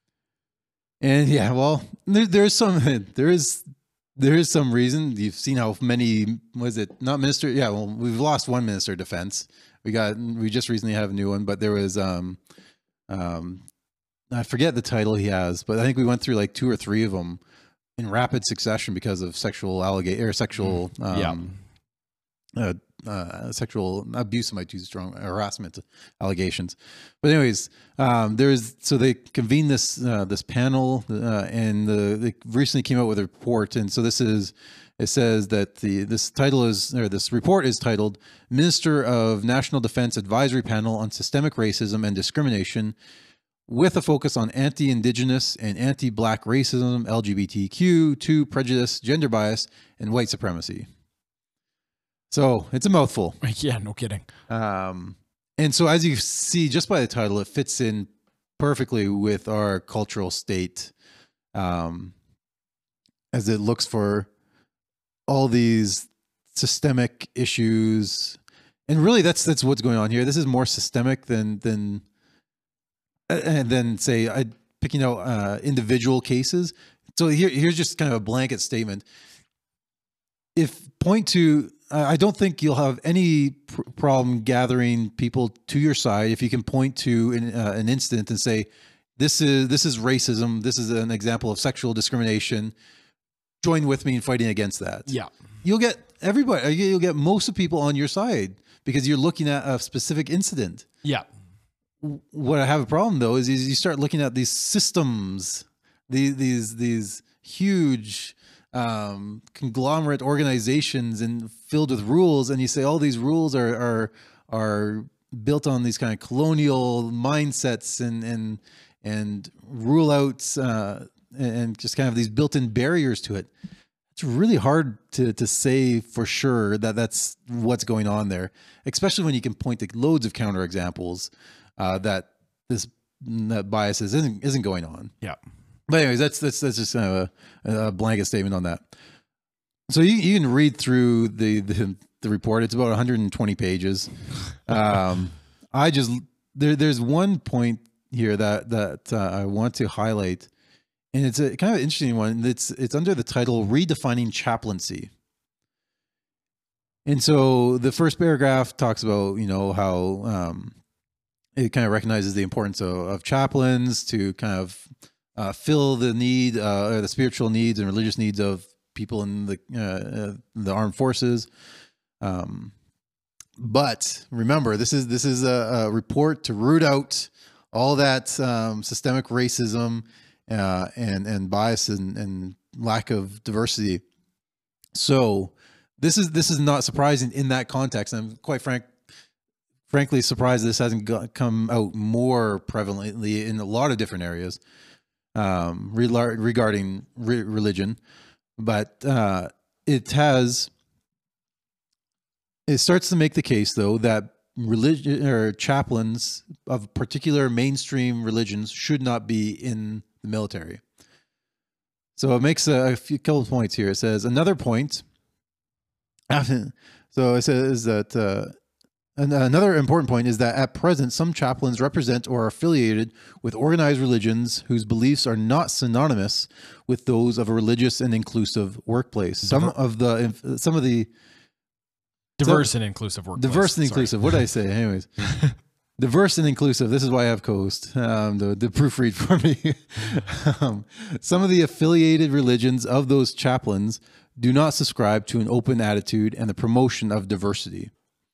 and yeah, well, there, there's some there is there is some reason. You've seen how many was it not minister? Yeah, well, we've lost one minister of defense. We got, we just recently have a new one, but there was, um, um, I forget the title he has, but I think we went through like two or three of them in rapid succession because of sexual allegation or sexual, um, uh, uh, sexual abuse might use strong harassment allegations. But anyways, um, there's, so they convened this, uh, this panel, uh, and the, they recently came out with a report. And so this is, it says that the this title is, or this report is titled Minister of National Defense Advisory Panel on Systemic Racism and Discrimination, with a focus on anti-Indigenous and anti-Black racism, L G B T Q two prejudice, gender bias, and white supremacy. So it's a mouthful. Yeah, no kidding. Um, and so as you see, just by the title, it fits in perfectly with our cultural state, um, as it looks for all these systemic issues. And really that's, that's what's going on here. This is more systemic than, than, and then say, I picking out, uh, individual cases. So here, here's just kind of a blanket statement. If point to, uh, I don't think you'll have any pr- problem gathering people to your side if you can point to an, uh, an incident and say, this is, this is racism. This is an example of sexual discrimination. Join with me in fighting against that. Yeah. You'll get everybody, you'll get most of people on your side because you're looking at a specific incident. Yeah. What I have a problem though is, is you start looking at these systems, these, these, these huge, um, conglomerate organizations and filled with rules. And you say all these rules are, are, are built on these kind of colonial mindsets and, and, and rule outs, uh, and just kind of these built-in barriers to it. it's really hard to to say for sure that that's what's going on there, especially when you can point to loads of counterexamples uh, that this that biases isn't isn't going on. Yeah. But anyways, that's that's that's just kind of a, a blanket statement on that. So you you can read through the the, the report. It's about one hundred twenty pages. Um, I just there there's one point here that that uh, I want to highlight. And it's a kind of interesting one. It's it's under the title "Redefining Chaplaincy." And so the first paragraph talks about, you know, how um, it kind of recognizes the importance of, of chaplains to kind of uh, fill the need, uh, or the spiritual needs and religious needs of people in the uh, the armed forces. Um, but remember, this is this is a, a report to root out all that um, systemic racism. Uh, and and bias and, and lack of diversity. So this is this is not surprising in that context. I'm quite frank, frankly surprised this hasn't got, come out more prevalently in a lot of different areas um, re regarding re religion. But uh, it has. It starts to make the case, though, that religion or chaplains of particular mainstream religions should not be in the military. So it makes a, a few couple of points here. It says another point. So it says that uh, another important point is that at present, some chaplains represent or are affiliated with organized religions whose beliefs are not synonymous with those of a religious and inclusive workplace. Some of the some of the diverse so, and inclusive workplace. Diverse and inclusive. What did I say? Anyways. Diverse and inclusive. This is why I have co-host um, to, to proofread for me. um, some of the affiliated religions of those chaplains do not subscribe to an open attitude and the promotion of diversity.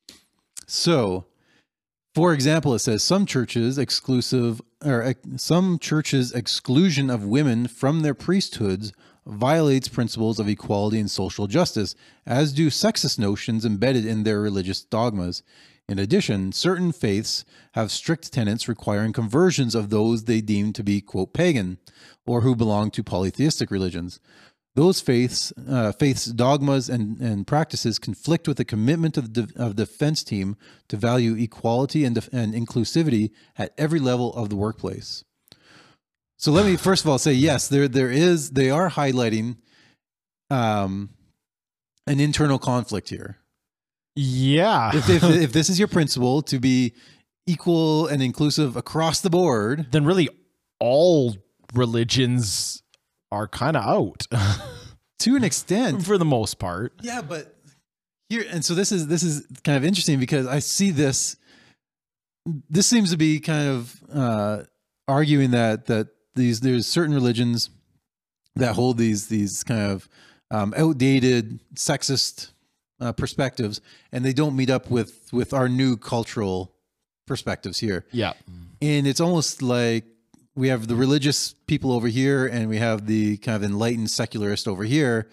So, for example, it says some churches exclusive or ex some churches' exclusion of women from their priesthoods violates principles of equality and social justice, as do sexist notions embedded in their religious dogmas. In addition, certain faiths have strict tenets requiring conversions of those they deem to be, quote, pagan, or who belong to polytheistic religions. Those faiths, uh, faiths, dogmas, and, and practices conflict with the commitment of the of defense team to value equality and, and inclusivity at every level of the workplace. So let me first of all say, yes, there there is, they are highlighting um, an internal conflict here. Yeah. if, if, if this is your principle, to be equal and inclusive across the board, then really all religions are kind of out to an extent, for the most part. Yeah, but here, and so this is this is kind of interesting because I see this. This seems to be kind of uh, arguing that that these there's certain religions that hold these these kind of um, outdated sexist Uh, perspectives, and they don't meet up with with our new cultural perspectives here. Yeah. And it's almost like we have the religious people over here and we have the kind of enlightened secularist over here,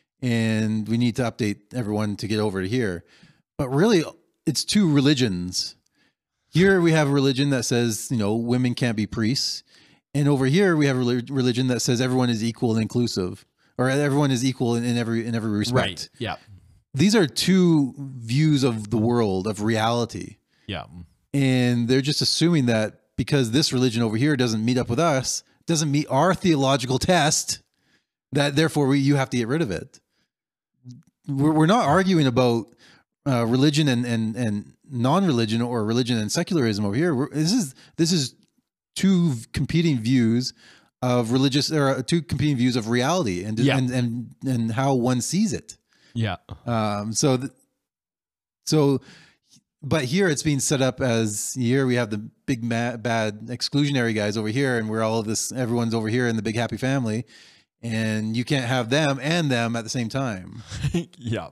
and we need to update everyone to get over to here. But really, it's two religions. Here we have a religion that says, you know, women can't be priests, and over here we have a religion that says everyone is equal and inclusive, or everyone is equal in, in every in every respect. Right. Yeah. These are two views of the world, of reality. Yeah. And they're just assuming that because this religion over here doesn't meet up with us, doesn't meet our theological test, that therefore we, you have to get rid of it. We're, we're not arguing about uh, religion and, and, and non-religion, or religion and secularism over here. We're, this is, this is two competing views of religious, or two competing views of reality and, yeah. and, and, and how one sees it. Yeah. Um, so, th so, but here it's being set up as, here we have the big mad, bad exclusionary guys over here, and we're all this, everyone's over here in the big happy family, and you can't have them and them at the same time. Yeah.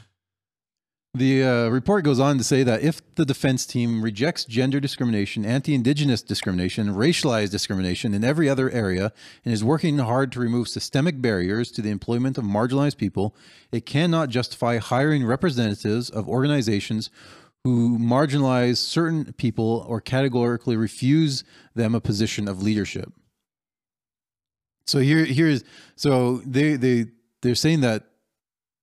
The uh, report goes on to say that if the defense team rejects gender discrimination, anti-Indigenous discrimination, racialized discrimination in every other area, and is working hard to remove systemic barriers to the employment of marginalized people, it cannot justify hiring representatives of organizations who marginalize certain people or categorically refuse them a position of leadership. So here, here's so they they they're saying that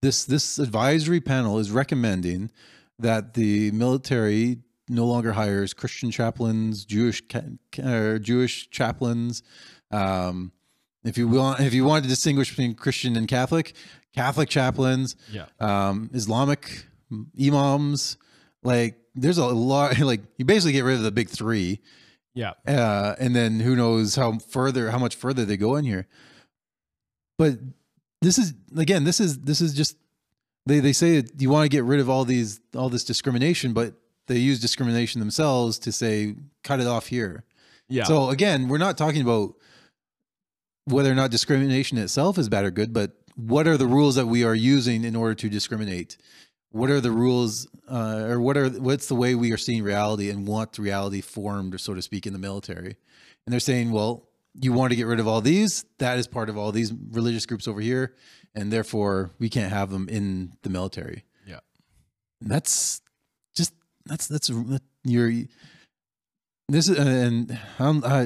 this this advisory panel is recommending that the military no longer hires Christian chaplains, Jewish uh, Jewish chaplains. Um, if you want, if you want to distinguish between Christian and Catholic, Catholic chaplains, yeah, um, Islamic imams, like there's a lot. Like you basically get rid of the big three, yeah, uh, and then who knows how further, how much further they go in here. But this is again, this is this is just they they say that you want to get rid of all these all this discrimination, but they use discrimination themselves to say cut it off here. yeah. So again, we're not talking about whether or not discrimination itself is bad or good, but what are the rules that we are using in order to discriminate? What are the rules, uh, or what are what's the way we are seeing reality and want reality formed, so to speak, in the military? And they're saying, well, you want to get rid of all these. That is part of all these religious groups over here, and therefore we can't have them in the military. Yeah, And that's just that's that's that you're this is and um, I,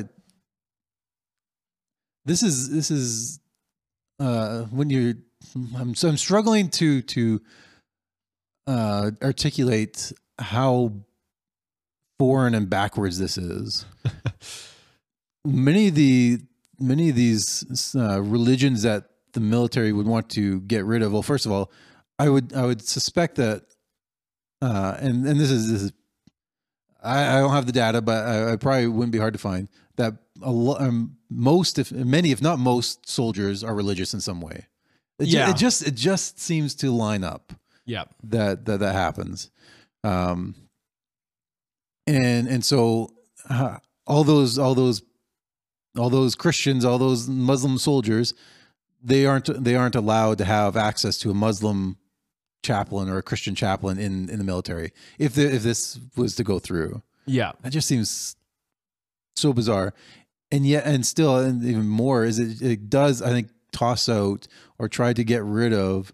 this is this is uh, when you're I'm so I'm struggling to to uh, articulate how foreign and backwards this is. Many of the many of these uh, religions that the military would want to get rid of. Well, first of all, I would I would suspect that, uh, and and this is this is I, I don't have the data, but I, I probably wouldn't be hard to find that a lo- um, most, if many, if not most, soldiers are religious in some way. It, ju- Yeah. it just it just seems to line up yeah, that that that happens, um, and and so uh, all those all those all those Christians, all those Muslim soldiers, they aren't they aren't allowed to have access to a Muslim chaplain or a Christian chaplain in in the military if the, if this was to go through. yeah, That just seems so bizarre, and yet and still and even more is it it does I think toss out or try to get rid of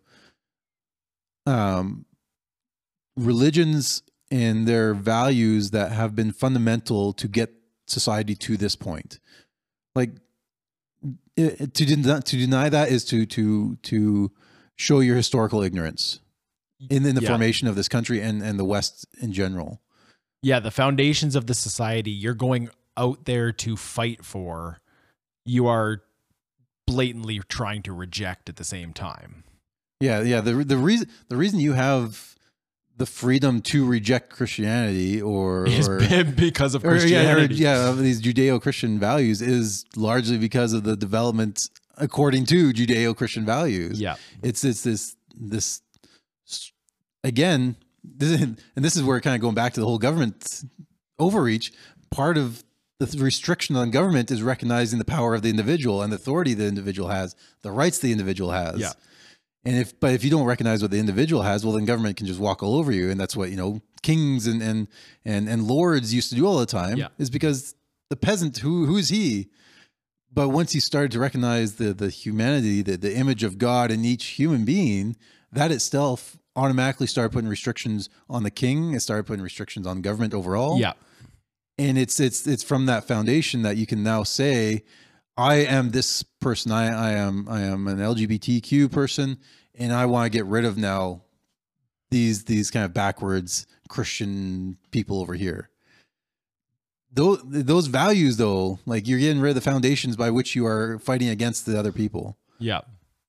um religions and their values that have been fundamental to get society to this point. Like it, to deny to deny that is to to to show your historical ignorance in, in the Yeah. formation of this country and and the West in general. yeah. The foundations of the society you're going out there to fight for, you are blatantly trying to reject at the same time. Yeah, yeah. The the reason the reason you have the freedom to reject Christianity or Is or, because of or, yeah, or, Christianity. yeah, of these Judeo-Christian values is largely because of the development according to Judeo-Christian values. Yeah. It's it's this this again, this is, and this is where kind of going back to the whole government overreach. Part of the restriction on government is recognizing the power of the individual and the authority the individual has, the rights the individual has. Yeah. And if, but if you don't recognize what the individual has, well, then government can just walk all over you. And that's what, you know, kings and, and, and, and lords used to do all the time, Yeah. is because the peasant, who, who's he? But once you started to recognize the, the humanity, the, the image of God in each human being, that itself automatically started putting restrictions on the king. It started putting restrictions on government overall. Yeah. And it's, it's, it's from that foundation that you can now say, I am this person. I, I am I am an L G B T Q person, and I want to get rid of now these these kind of backwards Christian people over here. Those those values, though, like you're getting rid of the foundations by which you are fighting against the other people. Yeah.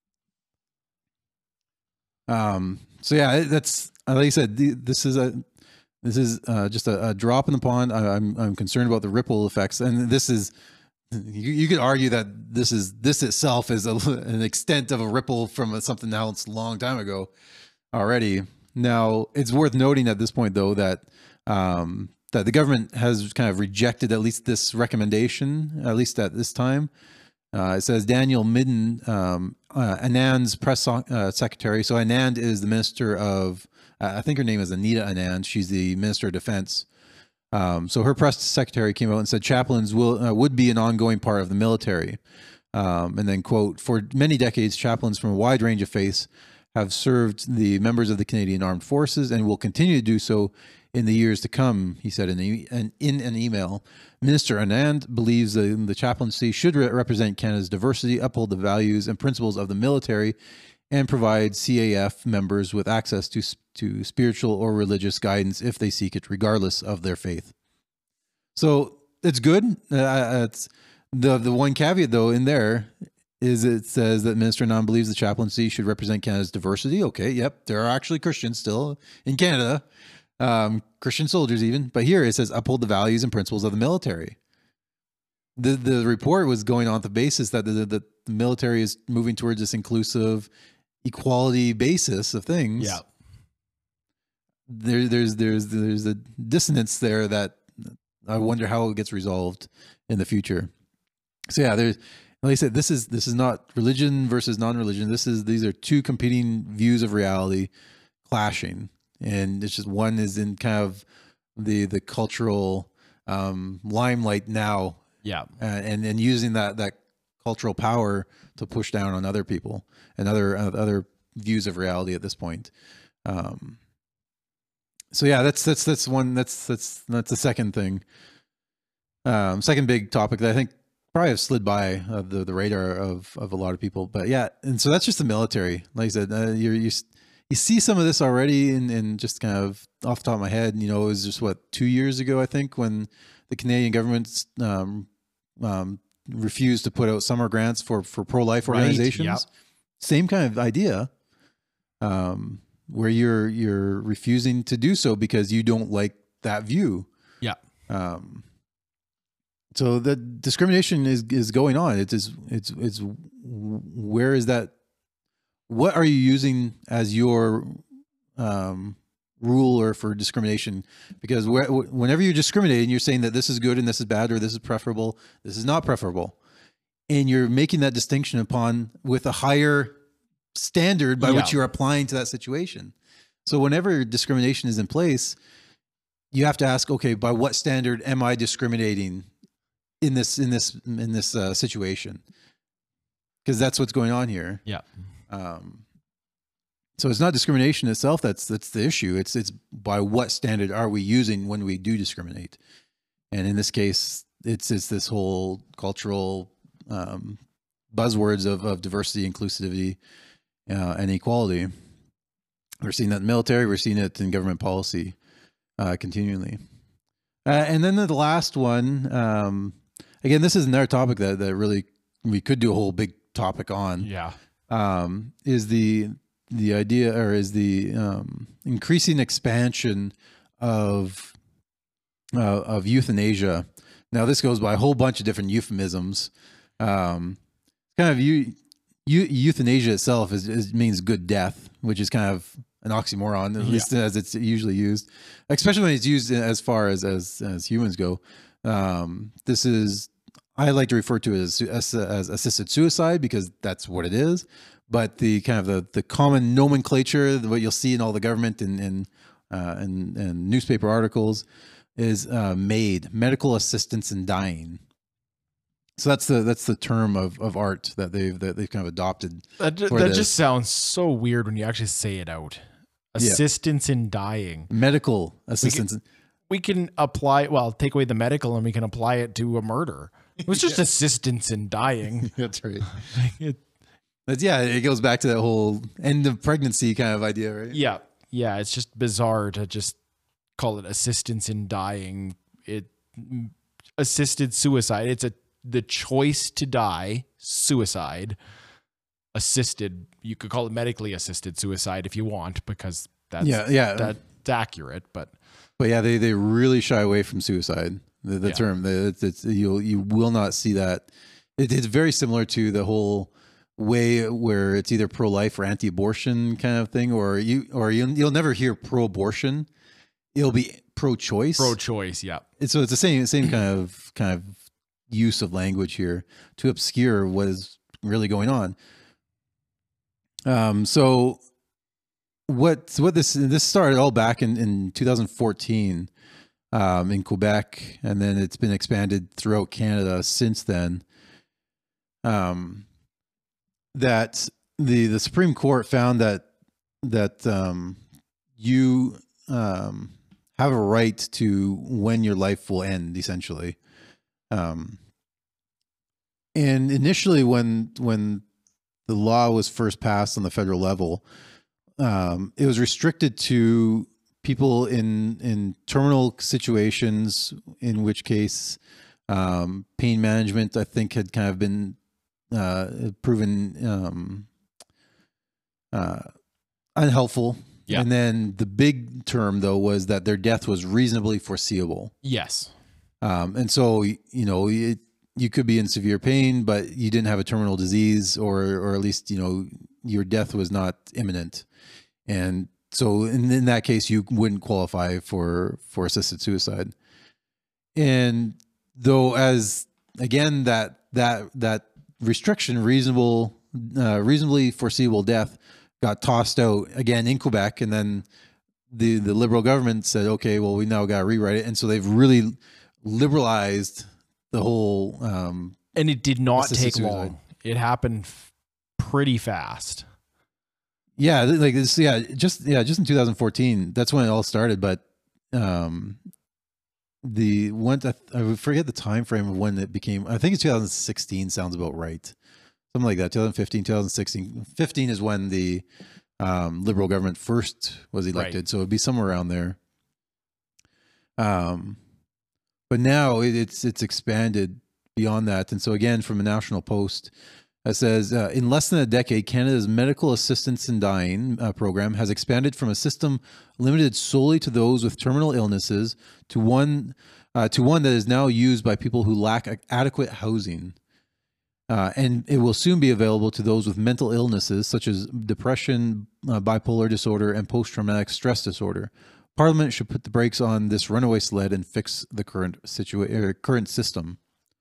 Um. So yeah, that's like I said. the- This is a this is uh, just a, a drop in the pond. I, I'm I'm concerned about the ripple effects, and this is. You, you could argue that this is this itself is a, an extent of a ripple from a, something else a long time ago already. Now, it's worth noting at this point, though, that um, that the government has kind of rejected at least this recommendation, at least at this time. Uh, it says Daniel Midden, um, uh, Anand's press uh, secretary. So Anand is the minister of, uh, I think her name is Anita Anand. She's the minister of defense. Um, so her press secretary came out and said chaplains will uh, would be an ongoing part of the military. Um, and then, quote, for many decades, chaplains from a wide range of faiths have served the members of the Canadian Armed Forces and will continue to do so in the years to come, he said in, e- in an email. Minister Anand believes the, the chaplaincy should re- represent Canada's diversity, uphold the values and principles of the military, and provide C A F members with access to to spiritual or religious guidance if they seek it, regardless of their faith. So it's good. Uh, it's the the one caveat though in there is it says that Minister Nunn believes the chaplaincy should represent Canada's diversity. Okay, yep, there are actually Christians still in Canada, um, Christian soldiers even. But here it says uphold the values and principles of the military. The the report was going on the basis that the, the, the military is moving towards this inclusive equality basis of things. Yeah. There, there's there's there's a dissonance there that I wonder how it gets resolved in the future. So yeah, there's like I said, this is this is not religion versus non-religion. This is these are two competing views of reality clashing, and it's just one is in kind of the the cultural um, limelight now. Yeah, uh, and and using that that cultural power to push down on other people and other uh, other views of reality at this point. Um, so yeah, that's that's that's one that's that's that's the second thing. Um, second big topic that I think probably have slid by uh, the the radar of of a lot of people, but yeah, and so that's just the military. Like I said, uh, you you you see some of this already, in in just kind of off the top of my head. You know, it was just what two years ago, I think, when the Canadian government um, um, refused to put out summer grants for for pro life organizations. Right, yep. Same kind of idea, um, where you're you're refusing to do so because you don't like that view. Yeah. Um, So the discrimination is is going on. It's it's it's it's where is that? What are you using as your um, ruler for discrimination? Because where, whenever you're discriminating, you're saying that this is good and this is bad, or this is preferable, this is not preferable, and you're making that distinction upon with a higher standard by Yeah. which you're applying to that situation. So whenever discrimination is in place, you have to ask, okay, by what standard am I discriminating in this in this in this uh, situation? Because that's what's going on here. Yeah. Um, so it's not discrimination itself that's that's the issue. It's it's by what standard are we using when we do discriminate? And in this case, it's it's this whole cultural um, buzzwords of of diversity, inclusivity, uh, and equality. We're seeing that in the military. We're seeing it in government policy uh, continually. Uh, and then the last one. Um, Again, this is another topic that, that really we could do a whole big topic on. Yeah. Um, is the the idea or is the um, increasing expansion of uh, of euthanasia. Now, this goes by a whole bunch of different euphemisms. Um, kind of you, you euthanasia itself is, is means good death, which is kind of an oxymoron, at Yeah. least as it's usually used, especially when it's used as far as as, as humans go. Um, this is, I like to refer to it as, as, as assisted suicide because that's what it is. But the kind of the, the common nomenclature, what you'll see in all the government and, and, uh, and, and newspaper articles is uh, MAID, medical assistance in dying. So that's the, that's the term of, of art that they've, that they've kind of adopted. That, ju- for that this. just sounds so weird when you actually say it out. Yeah. Assistance in dying. Medical assistance. We can apply, well, take away the medical and we can apply it to a murder. It was just assistance in dying. That's right. It- But yeah, it goes back to that whole end of pregnancy kind of idea, right? yeah. Yeah. It's just bizarre to just call it assistance in dying. It assisted suicide. It's a, the choice to die, suicide. Assisted, you could call it medically assisted suicide if you want, because that's, Yeah, yeah. that's accurate, but But yeah, they, they really shy away from suicide. The, the Yeah. term, the, it's, it's, you'll, you will not see that. It, it's very similar to the whole way where it's either pro-life or anti-abortion kind of thing, or you, or you'll, you'll never hear pro-abortion. It'll be pro-choice. pro-choice. Yeah. And so it's the same, same kind of, kind of use of language here to obscure what is really going on. Um, so what, what this, this started all back in, in two thousand fourteen, um, in Quebec, and then it's been expanded throughout Canada since then. Um, that the, the Supreme Court found that, that, um, you, um, have a right to when your life will end, essentially. Um, and initially when, when the law was first passed on the federal level, um, it was restricted to people in in terminal situations, in which case um, pain management, I think, had kind of been uh, proven um, uh, unhelpful. Yeah. And then the big term, though, was that their death was reasonably foreseeable. Yes. Um, and so, you know, it, you could be in severe pain, but you didn't have a terminal disease, or or at least, you know, your death was not imminent. And so in, in that case, you wouldn't qualify for, for assisted suicide. And though, as again, that, that, that restriction, reasonable, uh, reasonably foreseeable death, got tossed out again in Quebec. And then the, the Liberal government said, okay, well, we now got to rewrite it. And so they've really liberalized the whole, um, and it did not take suicide. long. It happened f- pretty fast. Yeah, like this. Yeah, just yeah, just in two thousand fourteen. That's when it all started. But um, the one I, I forget the time frame of when it became. I think it's two thousand sixteen. Sounds about right. Something like that. two thousand fifteen, two thousand sixteen. fifteen is when the um, Liberal government first was elected. Right. So it'd be somewhere around there. Um, but now it, it's it's expanded beyond that. And so again, from a National Post. It says, uh, in less than a decade, Canada's Medical Assistance in Dying uh, program has expanded from a system limited solely to those with terminal illnesses to one uh, to one that is now used by people who lack a- adequate housing. Uh, and it will soon be available to those with mental illnesses such as depression, uh, bipolar disorder, and post-traumatic stress disorder. Parliament should put the brakes on this runaway sled and fix the current situa- uh, current system.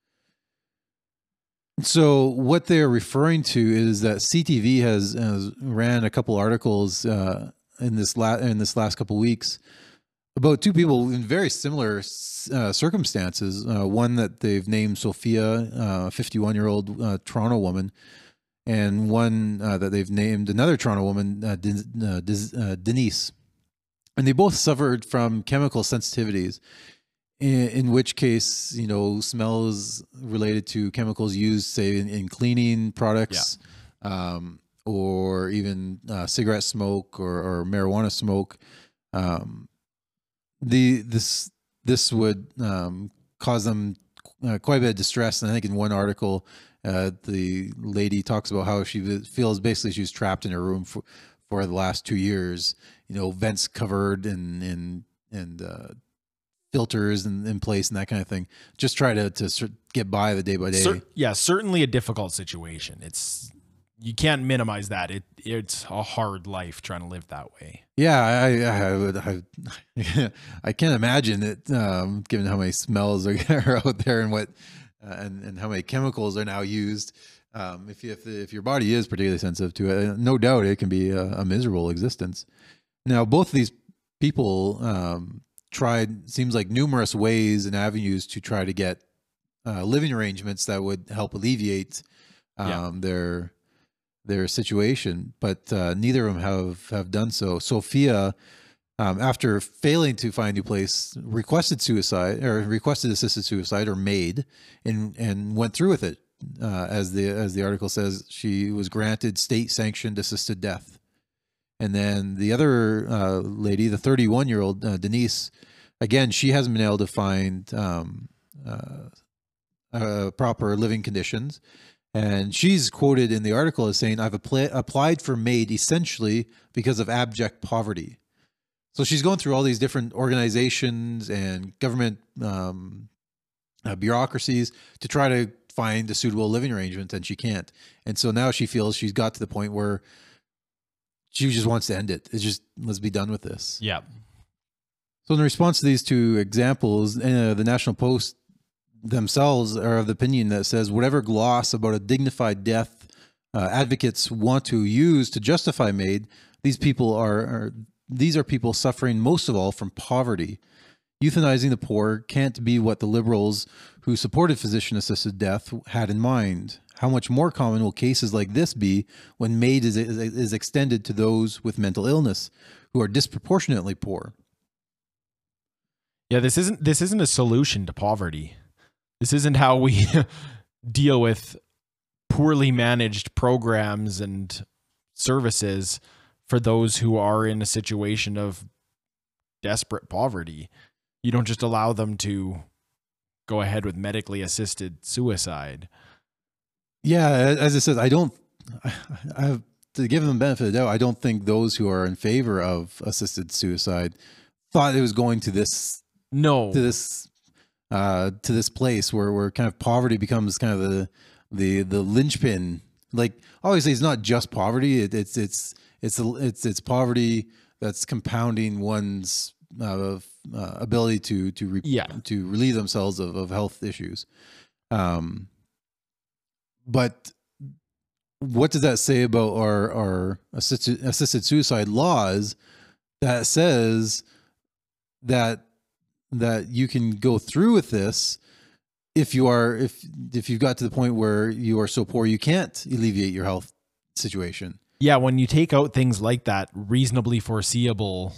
So what they're referring to is that C T V has, has ran a couple articles uh, in this la- in this last couple weeks about two people in very similar uh, circumstances. Uh, one that they've named Sophia, a fifty-one-year-old uh, Toronto woman, and one uh, that they've named another Toronto woman, uh, Den- uh, Des- uh, Denise. And they both suffered from chemical sensitivities. In, in which case, you know, smells related to chemicals used, say, in, in cleaning products, yeah. um, or even uh, cigarette smoke or, or marijuana smoke. Um, the this this would um, cause them uh, quite a bit of distress. And I think in one article, uh, the lady talks about how she feels basically she was trapped in her room for for the last two years. You know, vents covered and and and uh, filters in, in place and that kind of thing. Just try to to get by the day by day. Cer- yeah, certainly a difficult situation. It's you can't minimize that. It it's a hard life trying to live that way. Yeah, I I would I, I can't imagine it, um, given how many smells are, are out there and what uh, and and how many chemicals are now used. Um, if you, if if your body is particularly sensitive to it, no doubt it can be a, a miserable existence. Now, both of these people. Um, tried seems like numerous ways and avenues to try to get uh, living arrangements that would help alleviate um, yeah. their their situation, but uh, neither of them have have done so. Sophia, um, after failing to find a new place, requested suicide or requested assisted suicide or MAID, and and went through with it. Uh, as the as the article says, she was granted state sanctioned assisted death. And then the other uh, lady, the thirty-one-year-old uh, Denise, again, she hasn't been able to find um, uh, uh, proper living conditions. And she's quoted in the article as saying, I've appl- applied for MAID essentially because of abject poverty. So she's going through all these different organizations and government um, uh, bureaucracies to try to find a suitable living arrangement, and she can't. And so now she feels she's got to the point where she just wants to end it. It's just, let's be done with this. Yeah. So in response to these two examples, uh, the National Post themselves are of the opinion that says whatever gloss about a dignified death uh, advocates want to use to justify MAID, these people are, are these are people suffering most of all from poverty. Euthanizing the poor can't be what the Liberals who supported physician-assisted death had in mind. How much more common will cases like this be when MAID is, is, is extended to those with mental illness who are disproportionately poor? Yeah, this isn't this isn't a solution to poverty. This isn't how we deal with poorly managed programs and services for those who are in a situation of desperate poverty. You don't just allow them to go ahead with medically assisted suicide. Yeah, as I said, I don't, I, I have to give them the benefit of the doubt. I don't think those who are in favor of assisted suicide thought it was going to this, no, to this, uh, to this place where, where kind of poverty becomes kind of the, the, the linchpin. Like, obviously it's not just poverty. It, it's, it's, it's, it's, it's poverty that's compounding one's uh, uh, ability to, to, re yeah. to relieve themselves of, of health issues. Um, but what does that say about our, our assisted, assisted suicide laws that says that, that you can go through with this if you are, if, if you've got to the point where you are so poor, you can't alleviate your health situation. Yeah. When you take out things like that, reasonably foreseeable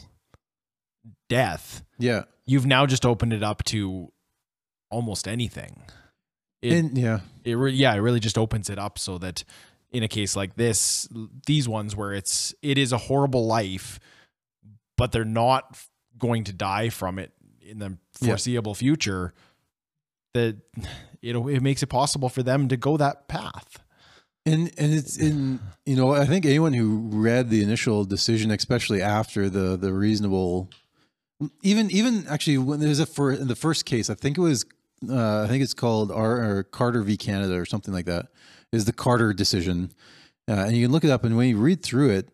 death. Yeah. You've now just opened it up to almost anything. It, and yeah, it re yeah, it really just opens it up so that in a case like this, these ones where it's, it is a horrible life, but they're not going to die from it in the foreseeable yeah. future, that it, it makes it possible for them to go that path. And, and it's in, you know, I think anyone who read the initial decision, especially after the, the reasonable, even, even actually when there's a, for in the first case, I think it was, uh, I think it's called R, or Carter v. Canada or something like that, is the Carter decision. Uh, and you can look it up, and when you read through it,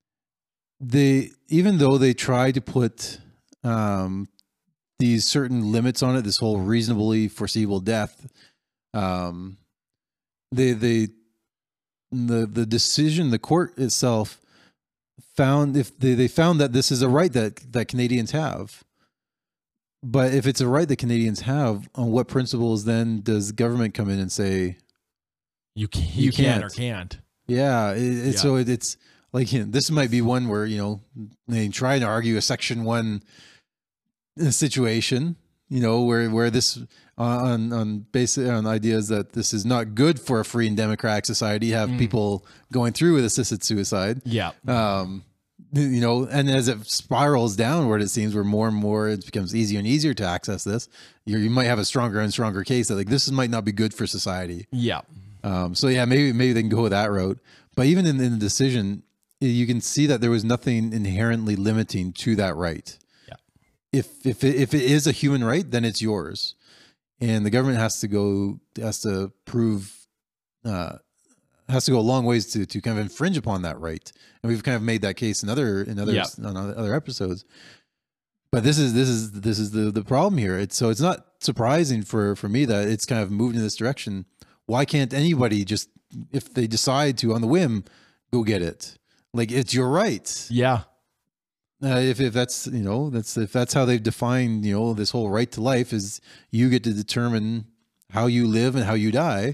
they, even though they try to put, um, these certain limits on it, this whole reasonably foreseeable death, um, they, they, the, the decision, the court itself found, if they, they found that this is a right that, that Canadians have. But if it's a right that Canadians have, on what principles then does government come in and say, you can, you, you can can't. or can't? Yeah. It, it, yeah. So it, it's like, you know, this might be one where, you know, they try to argue a section one situation, you know, where, where this on, on basic, on ideas that this is not good for a free and democratic society, have mm. people going through with assisted suicide. Yeah. Um, you know, and as it spirals downward, it seems where more and more it becomes easier and easier to access this, you you might have a stronger and stronger case that like, this might not be good for society. Yeah. Um, so yeah, maybe, maybe they can go that route, but even in, in the decision, you can see that there was nothing inherently limiting to that right. Yeah. If, if it, if it is a human right, then it's yours, and the government has to go, has to prove, uh, has to go a long ways to, to kind of infringe upon that right. And we've kind of made that case in other, in other, yeah. on other episodes, but this is, this is, this is the, the problem here. It's, so it's not surprising for, for me that it's kind of moved in this direction. Why can't anybody just, if they decide to on the whim, go get it? Like, it's your right. Yeah. Uh, if, if that's, you know, that's, if that's how they've defined, you know, this whole right to life is you get to determine how you live and how you die.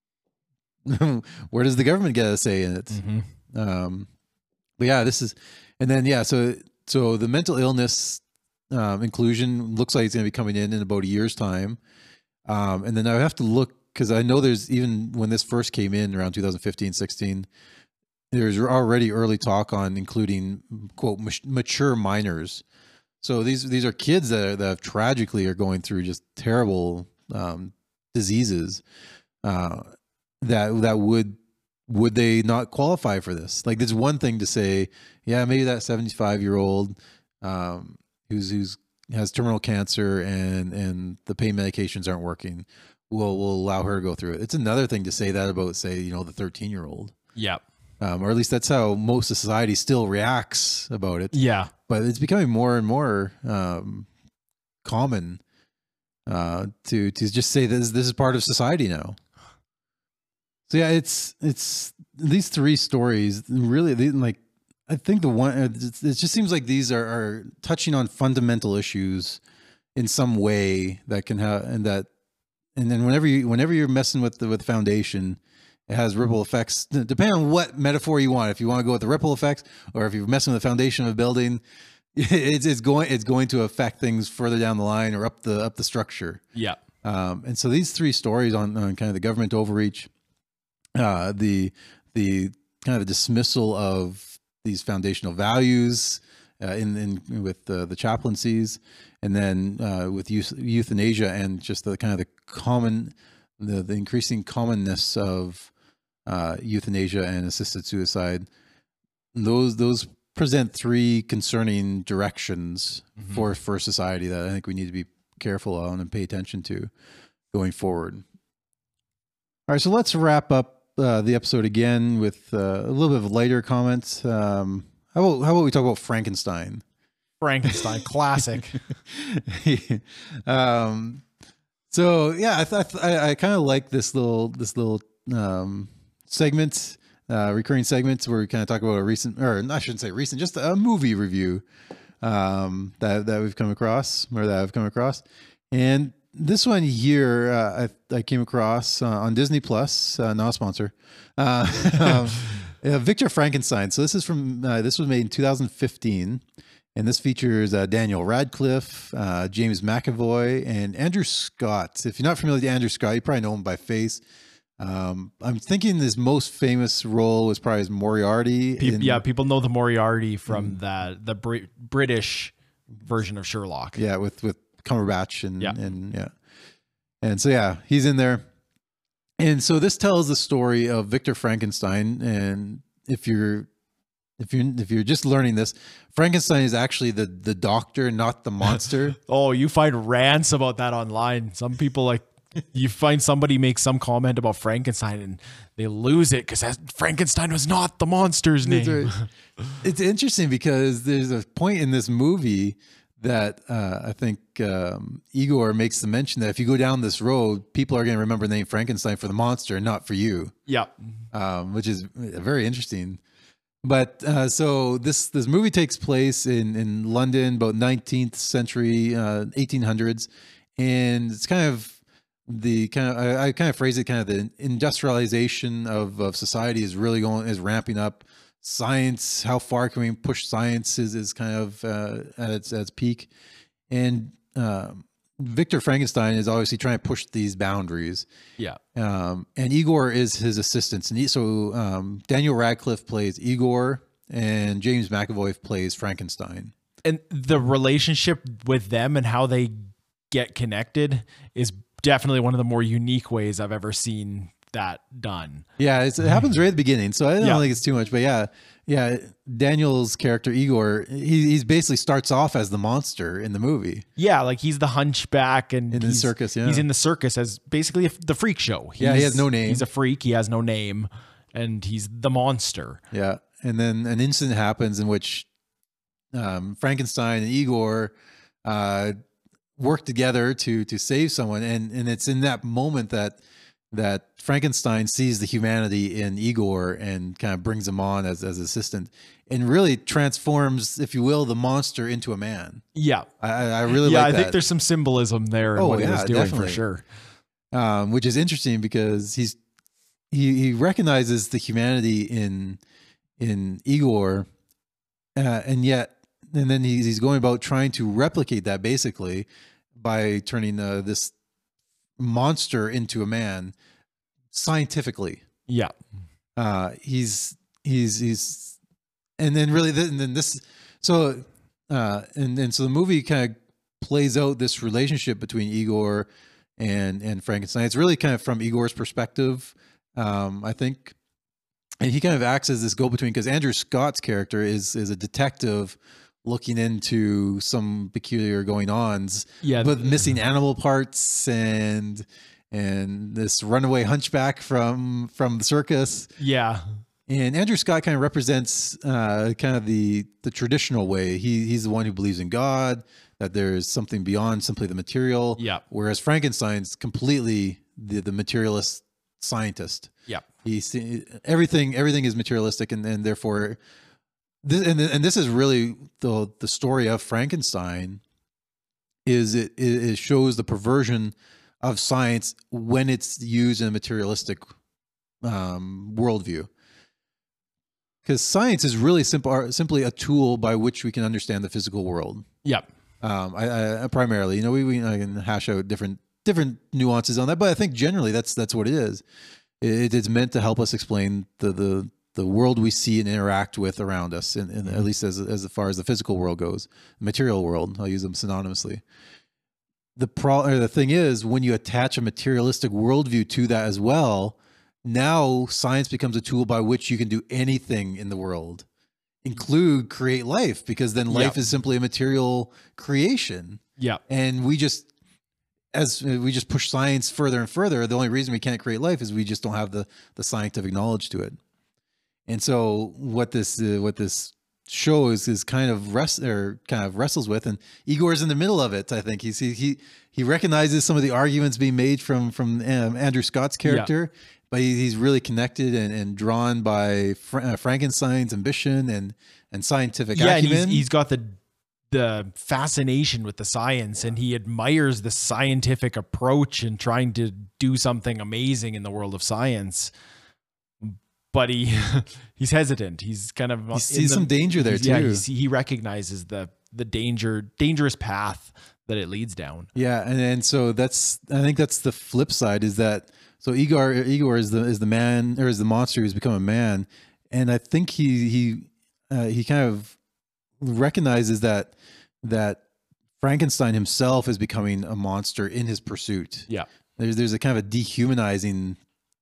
Where does the government get a say in it? Mm-hmm. Um, but yeah, this is, and then, yeah, so, so the mental illness, um, inclusion looks like it's going to be coming in in about a year's time. Um, and then I have to look, cause I know there's, even when this first came in around two thousand fifteen, sixteen, there's already early talk on including, quote, mature minors. So these, these are kids that, are, that have tragically are going through just terrible, um, diseases, uh, that that would would they not qualify for this? Like, there's one thing to say, yeah, maybe that seventy-five year old um, who's who's has terminal cancer and and the pain medications aren't working, will will allow her to go through it. It's another thing to say that about, say, you know, the thirteen year old. Yeah. Um, or at least that's how most of society still reacts about it. Yeah. But it's becoming more and more um, common uh, to to just say this this is part of society now. So yeah, it's, it's these three stories really, they, like, I think the one, it just seems like these are, are touching on fundamental issues in some way that can have, and that, and then whenever you, whenever you're messing with the, with the foundation, it has ripple effects, depending on what metaphor you want. If you want to go with the ripple effects, or if you're messing with the foundation of a building, it's, it's going, it's going to affect things further down the line or up the, up the structure. Yeah. Um, and so these three stories on, on kind of the government overreach, uh, the the kind of dismissal of these foundational values uh, in, in with the, the chaplaincies, and then uh, with youth, euthanasia and just the kind of the common, the, the increasing commonness of uh, euthanasia and assisted suicide. Those those present three concerning directions mm-hmm. for for society that I think we need to be careful on and pay attention to going forward. All right, so let's wrap up uh, the episode again with uh, a little bit of lighter comments. Um, how about how about we talk about Frankenstein? Frankenstein, classic. um, so yeah, I thought I, I kind of like this little this little um, segment, uh, recurring segments where we kind of talk about a recent, or I shouldn't say recent, just a movie review um, that that we've come across, or that I've come across, and this one here uh, I I came across uh, on Disney Plus, uh, not a sponsor. Uh, um, yeah, Victor Frankenstein. So this is from uh, this was made in two thousand fifteen. And this features uh, Daniel Radcliffe, uh, James McAvoy, and Andrew Scott. If you're not familiar with Andrew Scott, you probably know him by face. Um, I'm thinking his most famous role was probably as Moriarty. Pe- in, yeah, people know the Moriarty from mm. that the Br- British version of Sherlock. Yeah, with with Cumberbatch and yeah. and yeah, and so yeah, he's in there. And so this tells the story of Victor Frankenstein. And if you're If you're if you're just learning this, Frankenstein is actually the the doctor, not the monster. Oh, you find rants about that online. Some people like you find somebody makes some comment about Frankenstein and they lose it because Frankenstein was not the monster's name. It's, right. It's interesting because there's a point in this movie that uh, I think um, Igor makes the mention that if you go down this road, people are going to remember the name Frankenstein for the monster and not for you. Yeah, um, which is very interesting. But uh, so this this movie takes place in, in London, about nineteenth century, uh, eighteen hundreds, and it's kind of the kind of I, I kind of phrase it kind of the industrialization of, of society is really going is ramping up. Science, how far can we push science is is kind of uh, at its at its peak, and um, Victor Frankenstein is obviously trying to push these boundaries. Yeah. Um, and Igor is his assistant. And he, so um, Daniel Radcliffe plays Igor and James McAvoy plays Frankenstein. And the relationship with them and how they get connected is definitely one of the more unique ways I've ever seen that done. Yeah, it's, it happens right at the beginning. So I don't yeah. think it's too much. But yeah, yeah, Daniel's character, Igor, he he's basically starts off as the monster in the movie. Yeah, like he's the hunchback and in the he's, circus. Yeah, he's in the circus as basically a, the freak show. He's, yeah, he has no name. He's a freak. He has no name, and he's the monster. Yeah, and then an incident happens in which um, Frankenstein and Igor uh, work together to to save someone, and and it's in that moment that that Frankenstein sees the humanity in Igor and kind of brings him on as as assistant, and really transforms, if you will, the monster into a man. Yeah, I, I really yeah. like I that. think there's some symbolism there in oh, what yeah, he was doing definitely. for sure. Um, which is interesting because he's he he recognizes the humanity in in Igor, uh, and yet and then he's he's going about trying to replicate that basically by turning uh, this monster into a man scientifically. Yeah. Uh, he's he's he's and then really th- and then this so uh, and and so the movie kind of plays out this relationship between Igor and and Frankenstein. It's really kind of from Igor's perspective, um, I think, and he kind of acts as this go-between because Andrew Scott's character is is a detective looking into some peculiar going-ons, yeah, but missing animal parts and and this runaway hunchback from from the circus. Yeah. And Andrew Scott kind of represents uh, kind of the the traditional way. He he's the one who believes in God, that there's something beyond simply the material. Yeah. Whereas Frankenstein's completely the the materialist scientist. Yeah. He's everything everything is materialistic, and and therefore this and and this is really the the story of Frankenstein. Is it it shows the perversion of science when it's used in a materialistic um, worldview. Because science is really simple, simply a tool by which we can understand the physical world. Yeah. Um, I, I primarily, you know, we, we I can hash out different different nuances on that, but I think generally that's that's what it is. It, it's meant to help us explain the the the world we see and interact with around us, and, and at least as as far as the physical world goes, the material world. I'll use them synonymously. The pro or the thing is, when you attach a materialistic worldview to that as well, now science becomes a tool by which you can do anything in the world, include create life, because then life Yep. is simply a material creation. Yeah. And we just, as we just push science further and further, the only reason we can't create life is we just don't have the the scientific knowledge to it. And so what this uh, what this show is is kind of rest or kind of wrestles with, and Igor's in the middle of it. I think he's he he he recognizes some of the arguments being made from from um, Andrew Scott's character. Yeah. But he's really connected and, and drawn by Fra- uh, Frankenstein's ambition and and scientific yeah, acumen. And he's, he's got the the fascination with the science, and he admires the scientific approach and trying to do something amazing in the world of science. But he he's hesitant. He's kind of he sees the, some danger there too. Yeah, he, he recognizes the the danger dangerous path that it leads down. Yeah, and and so that's I think that's the flip side is that. So Igor, Igor is the is the man or is the monster who's become a man, and I think he he uh, he kind of recognizes that that Frankenstein himself is becoming a monster in his pursuit. Yeah, there's there's a kind of a dehumanizing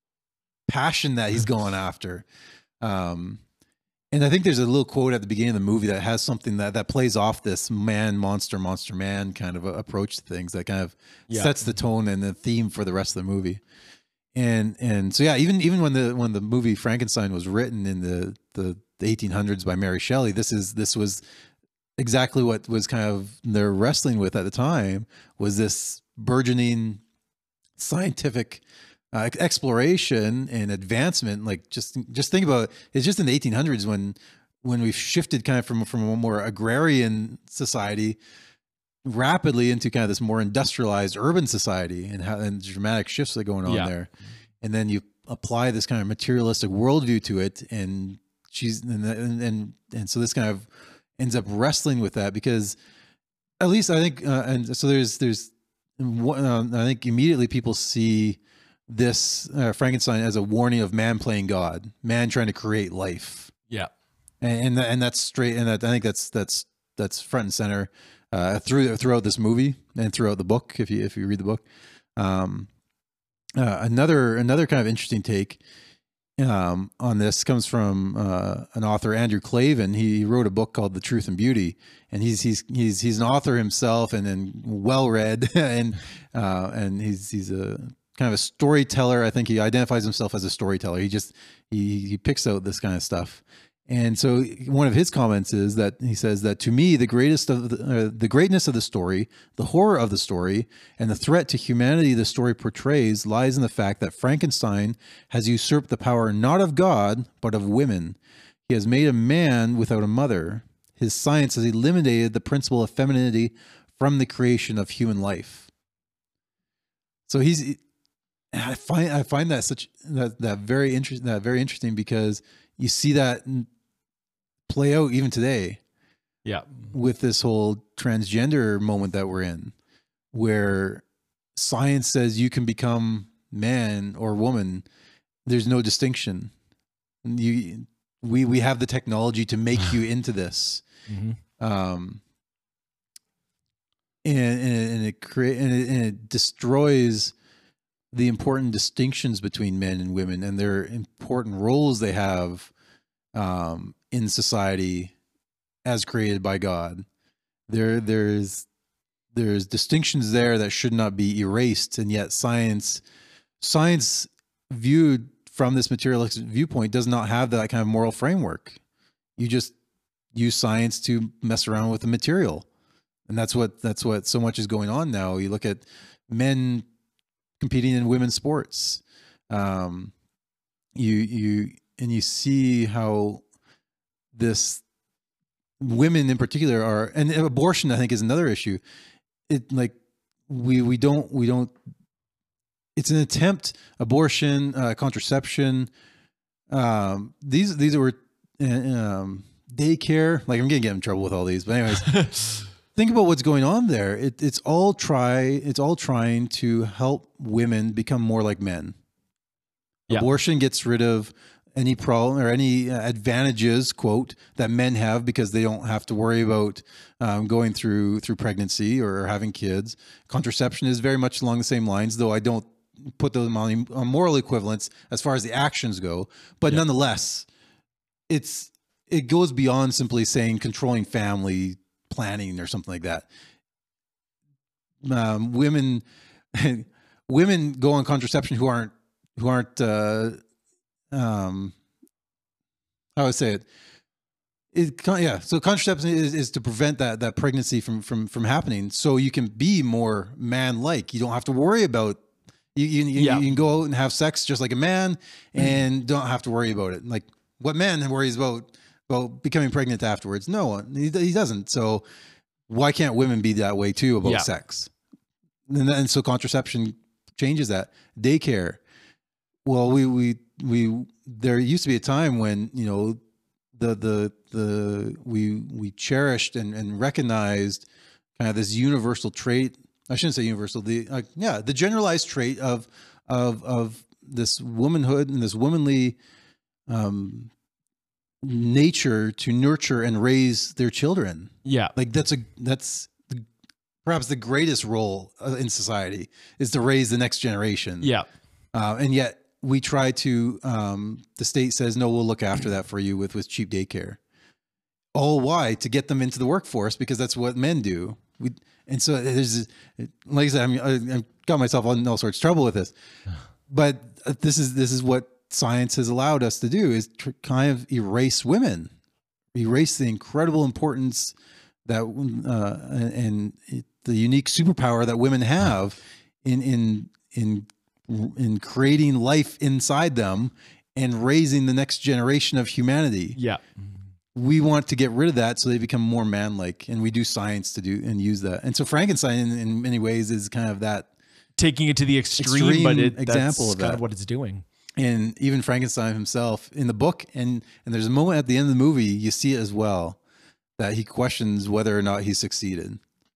passion that he's going after, um, and I think there's a little quote at the beginning of the movie that has something that that plays off this man monster monster man kind of a approach to things that kind of yeah. sets the tone and the theme for the rest of the movie. And and so yeah, even even when the when the movie Frankenstein was written in the the, the eighteen hundreds by Mary Shelley, this is this was exactly what was kind of they're wrestling with at the time, was this burgeoning scientific uh, exploration and advancement. Like just just think about it, it's just in the eighteen hundreds when when we've shifted kind of from from a more agrarian society rapidly into kind of this more industrialized urban society, and how and dramatic shifts that are going on yeah. there. And then you apply this kind of materialistic worldview to it, and she's and, and and so this kind of ends up wrestling with that, because at least I think uh, and so there's there's uh, I think immediately people see this uh, Frankenstein as a warning of man playing God, man trying to create life. Yeah, and and, and that's straight, and that, I think that's that's that's front and center uh, through throughout this movie and throughout the book. If you if you read the book, um, uh, another another kind of interesting take um, on this comes from uh, an author, Andrew Clavin. He wrote a book called The Truth and Beauty, and he's he's he's he's an author himself, and and well read, and uh, and he's he's a kind of a storyteller. I think he identifies himself as a storyteller. He just he he picks out this kind of stuff. And so one of his comments is that he says that, to me, the greatest of the, uh, the greatness of the story, the horror of the story, and the threat to humanity the story portrays lies in the fact that Frankenstein has usurped the power not of God, but of women. He has made a man without a mother. His science has eliminated the principle of femininity from the creation of human life. So he's, I find I find that such that that very interesting that very interesting because you see that play out even today. Yeah. With this whole transgender moment that we're in, where science says you can become man or woman. There's no distinction. You, we, we have the technology to make you into this. Mm-hmm. Um, and, and, and it create, and it, and it destroys the important distinctions between men and women and their important roles they have um, in society as created by God. There, there's, there's distinctions there that should not be erased. And yet science, science viewed from this materialistic viewpoint does not have that kind of moral framework. You just use science to mess around with the material. And that's what, that's what so much is going on now. You look at men competing in women's sports. Um, you, you, and you see how this women in particular are, and abortion, I think, is another issue. It like, we, we don't, we don't, it's an attempt, abortion, uh, contraception. Um, these, these were, um, daycare. Like, I'm going to get in trouble with all these, but anyways, think about what's going on there. It, it's all try, it's all trying to help women become more like men. Yeah. Abortion gets rid of any problem or any advantages, quote, that men have because they don't have to worry about um, going through through pregnancy or having kids. Contraception is very much along the same lines, though I don't put them on, on moral equivalence as far as the actions go. But yeah. nonetheless, it's it goes beyond simply saying controlling family planning or something like that. Um, women women go on contraception who aren't who aren't uh, um, how would I say it? It yeah. So contraception is, is to prevent that that pregnancy from from from happening, so you can be more man-like. You don't have to worry about you. You, yeah. you can go out and have sex just like a man, and don't have to worry about it. Like what man worries about about becoming pregnant afterwards? No one. He, he doesn't. So why can't women be that way too about yeah. sex? And then so contraception changes that. Daycare. Well, we we we there used to be a time when, you know, the the the we we cherished and, and recognized kind of this universal trait. I shouldn't say universal. The uh, yeah, the generalized trait of of of this womanhood and this womanly um, nature to nurture and raise their children. Yeah, like that's a that's the, perhaps the greatest role in society is to raise the next generation. Yeah, uh, and yet we try to. Um, the state says no, we'll look after that for you with with cheap daycare. All why? To get them into the workforce because that's what men do. We and so there's like I said, I'm, I, I got myself in all sorts of trouble with this, but this is this is what science has allowed us to do is to kind of erase women, erase the incredible importance that uh, and the unique superpower that women have in in in in creating life inside them and raising the next generation of humanity. Yeah. We want to get rid of that so they become more man-like, and we do science to do and use that. And so Frankenstein in, in many ways is kind of that taking it to the extreme, extreme but it, example that's of kind that. of what it's doing. And even Frankenstein himself in the book, and and there's a moment at the end of the movie, you see it as well, that he questions whether or not he succeeded.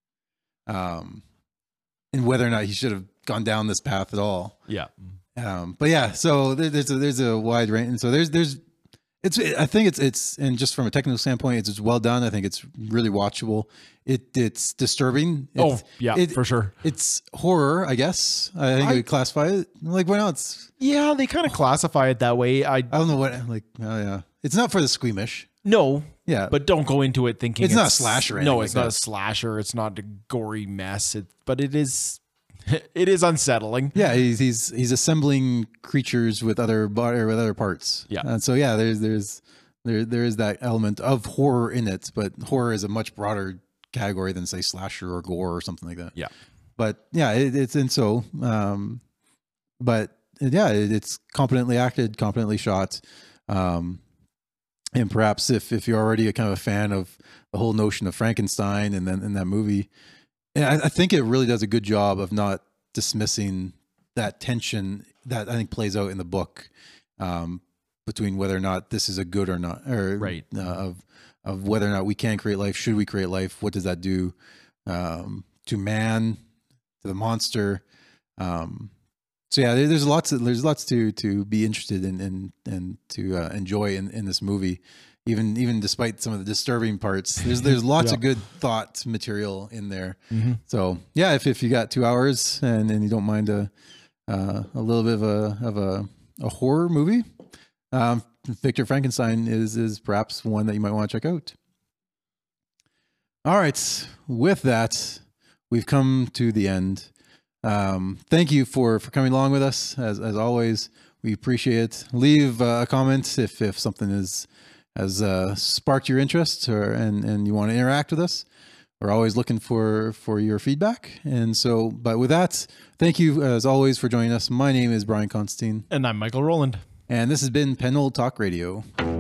Um, and whether or not he should have gone down this path at all. Yeah. Um, but yeah, so there, there's a, there's a wide range. And so there's, there's, it's, I think it's, it's, and just from a technical standpoint, it's, it's well done. I think it's really watchable. It, it's disturbing. It's, oh yeah, it, for sure. It's horror, I guess. I think I would classify it like, why not? It's, yeah, they kind of classify it that way. I, I don't know what, like, oh yeah. It's not for the squeamish. No. Yeah. But don't go into it thinking it's, it's not a slasher. No, it's like not that. a slasher. It's not a gory mess. It, but it is, it is unsettling. Yeah, he's he's he's assembling creatures with other body with other parts. Yeah, and so yeah, there's there's there there is that element of horror in it, but horror is a much broader category than say slasher or gore or something like that. Yeah, but yeah, it, it's and so, um, but yeah, it, it's competently acted, competently shot, um, and perhaps if if you're already a kind of a fan of the whole notion of Frankenstein and then in that movie. And I, I think it really does a good job of not dismissing that tension that I think plays out in the book um, between whether or not this is a good or not, or right. uh, of of whether or not we can create life. Should we create life? What does that do um, to man, to the monster? Um, so yeah, there, there's lots of there's lots to to be interested in and and to uh, enjoy in in this movie. Even even despite some of the disturbing parts, there's there's lots yeah. of good thought material in there. Mm-hmm. So yeah, if, if you got two hours and, and you don't mind a uh, a little bit of a of a, a horror movie, um, Victor Frankenstein is is perhaps one that you might want to check out. All right, with that, we've come to the end. Um, thank you for for coming along with us as as always. We appreciate it. Leave uh, a comment if if something is. has uh, sparked your interest or and, and you want to interact with us. We're always looking for, for your feedback. And so, but with that, thank you as always for joining us. My name is Brian Constantine. And I'm Michael Rowland. And this has been Penhold Talk Radio.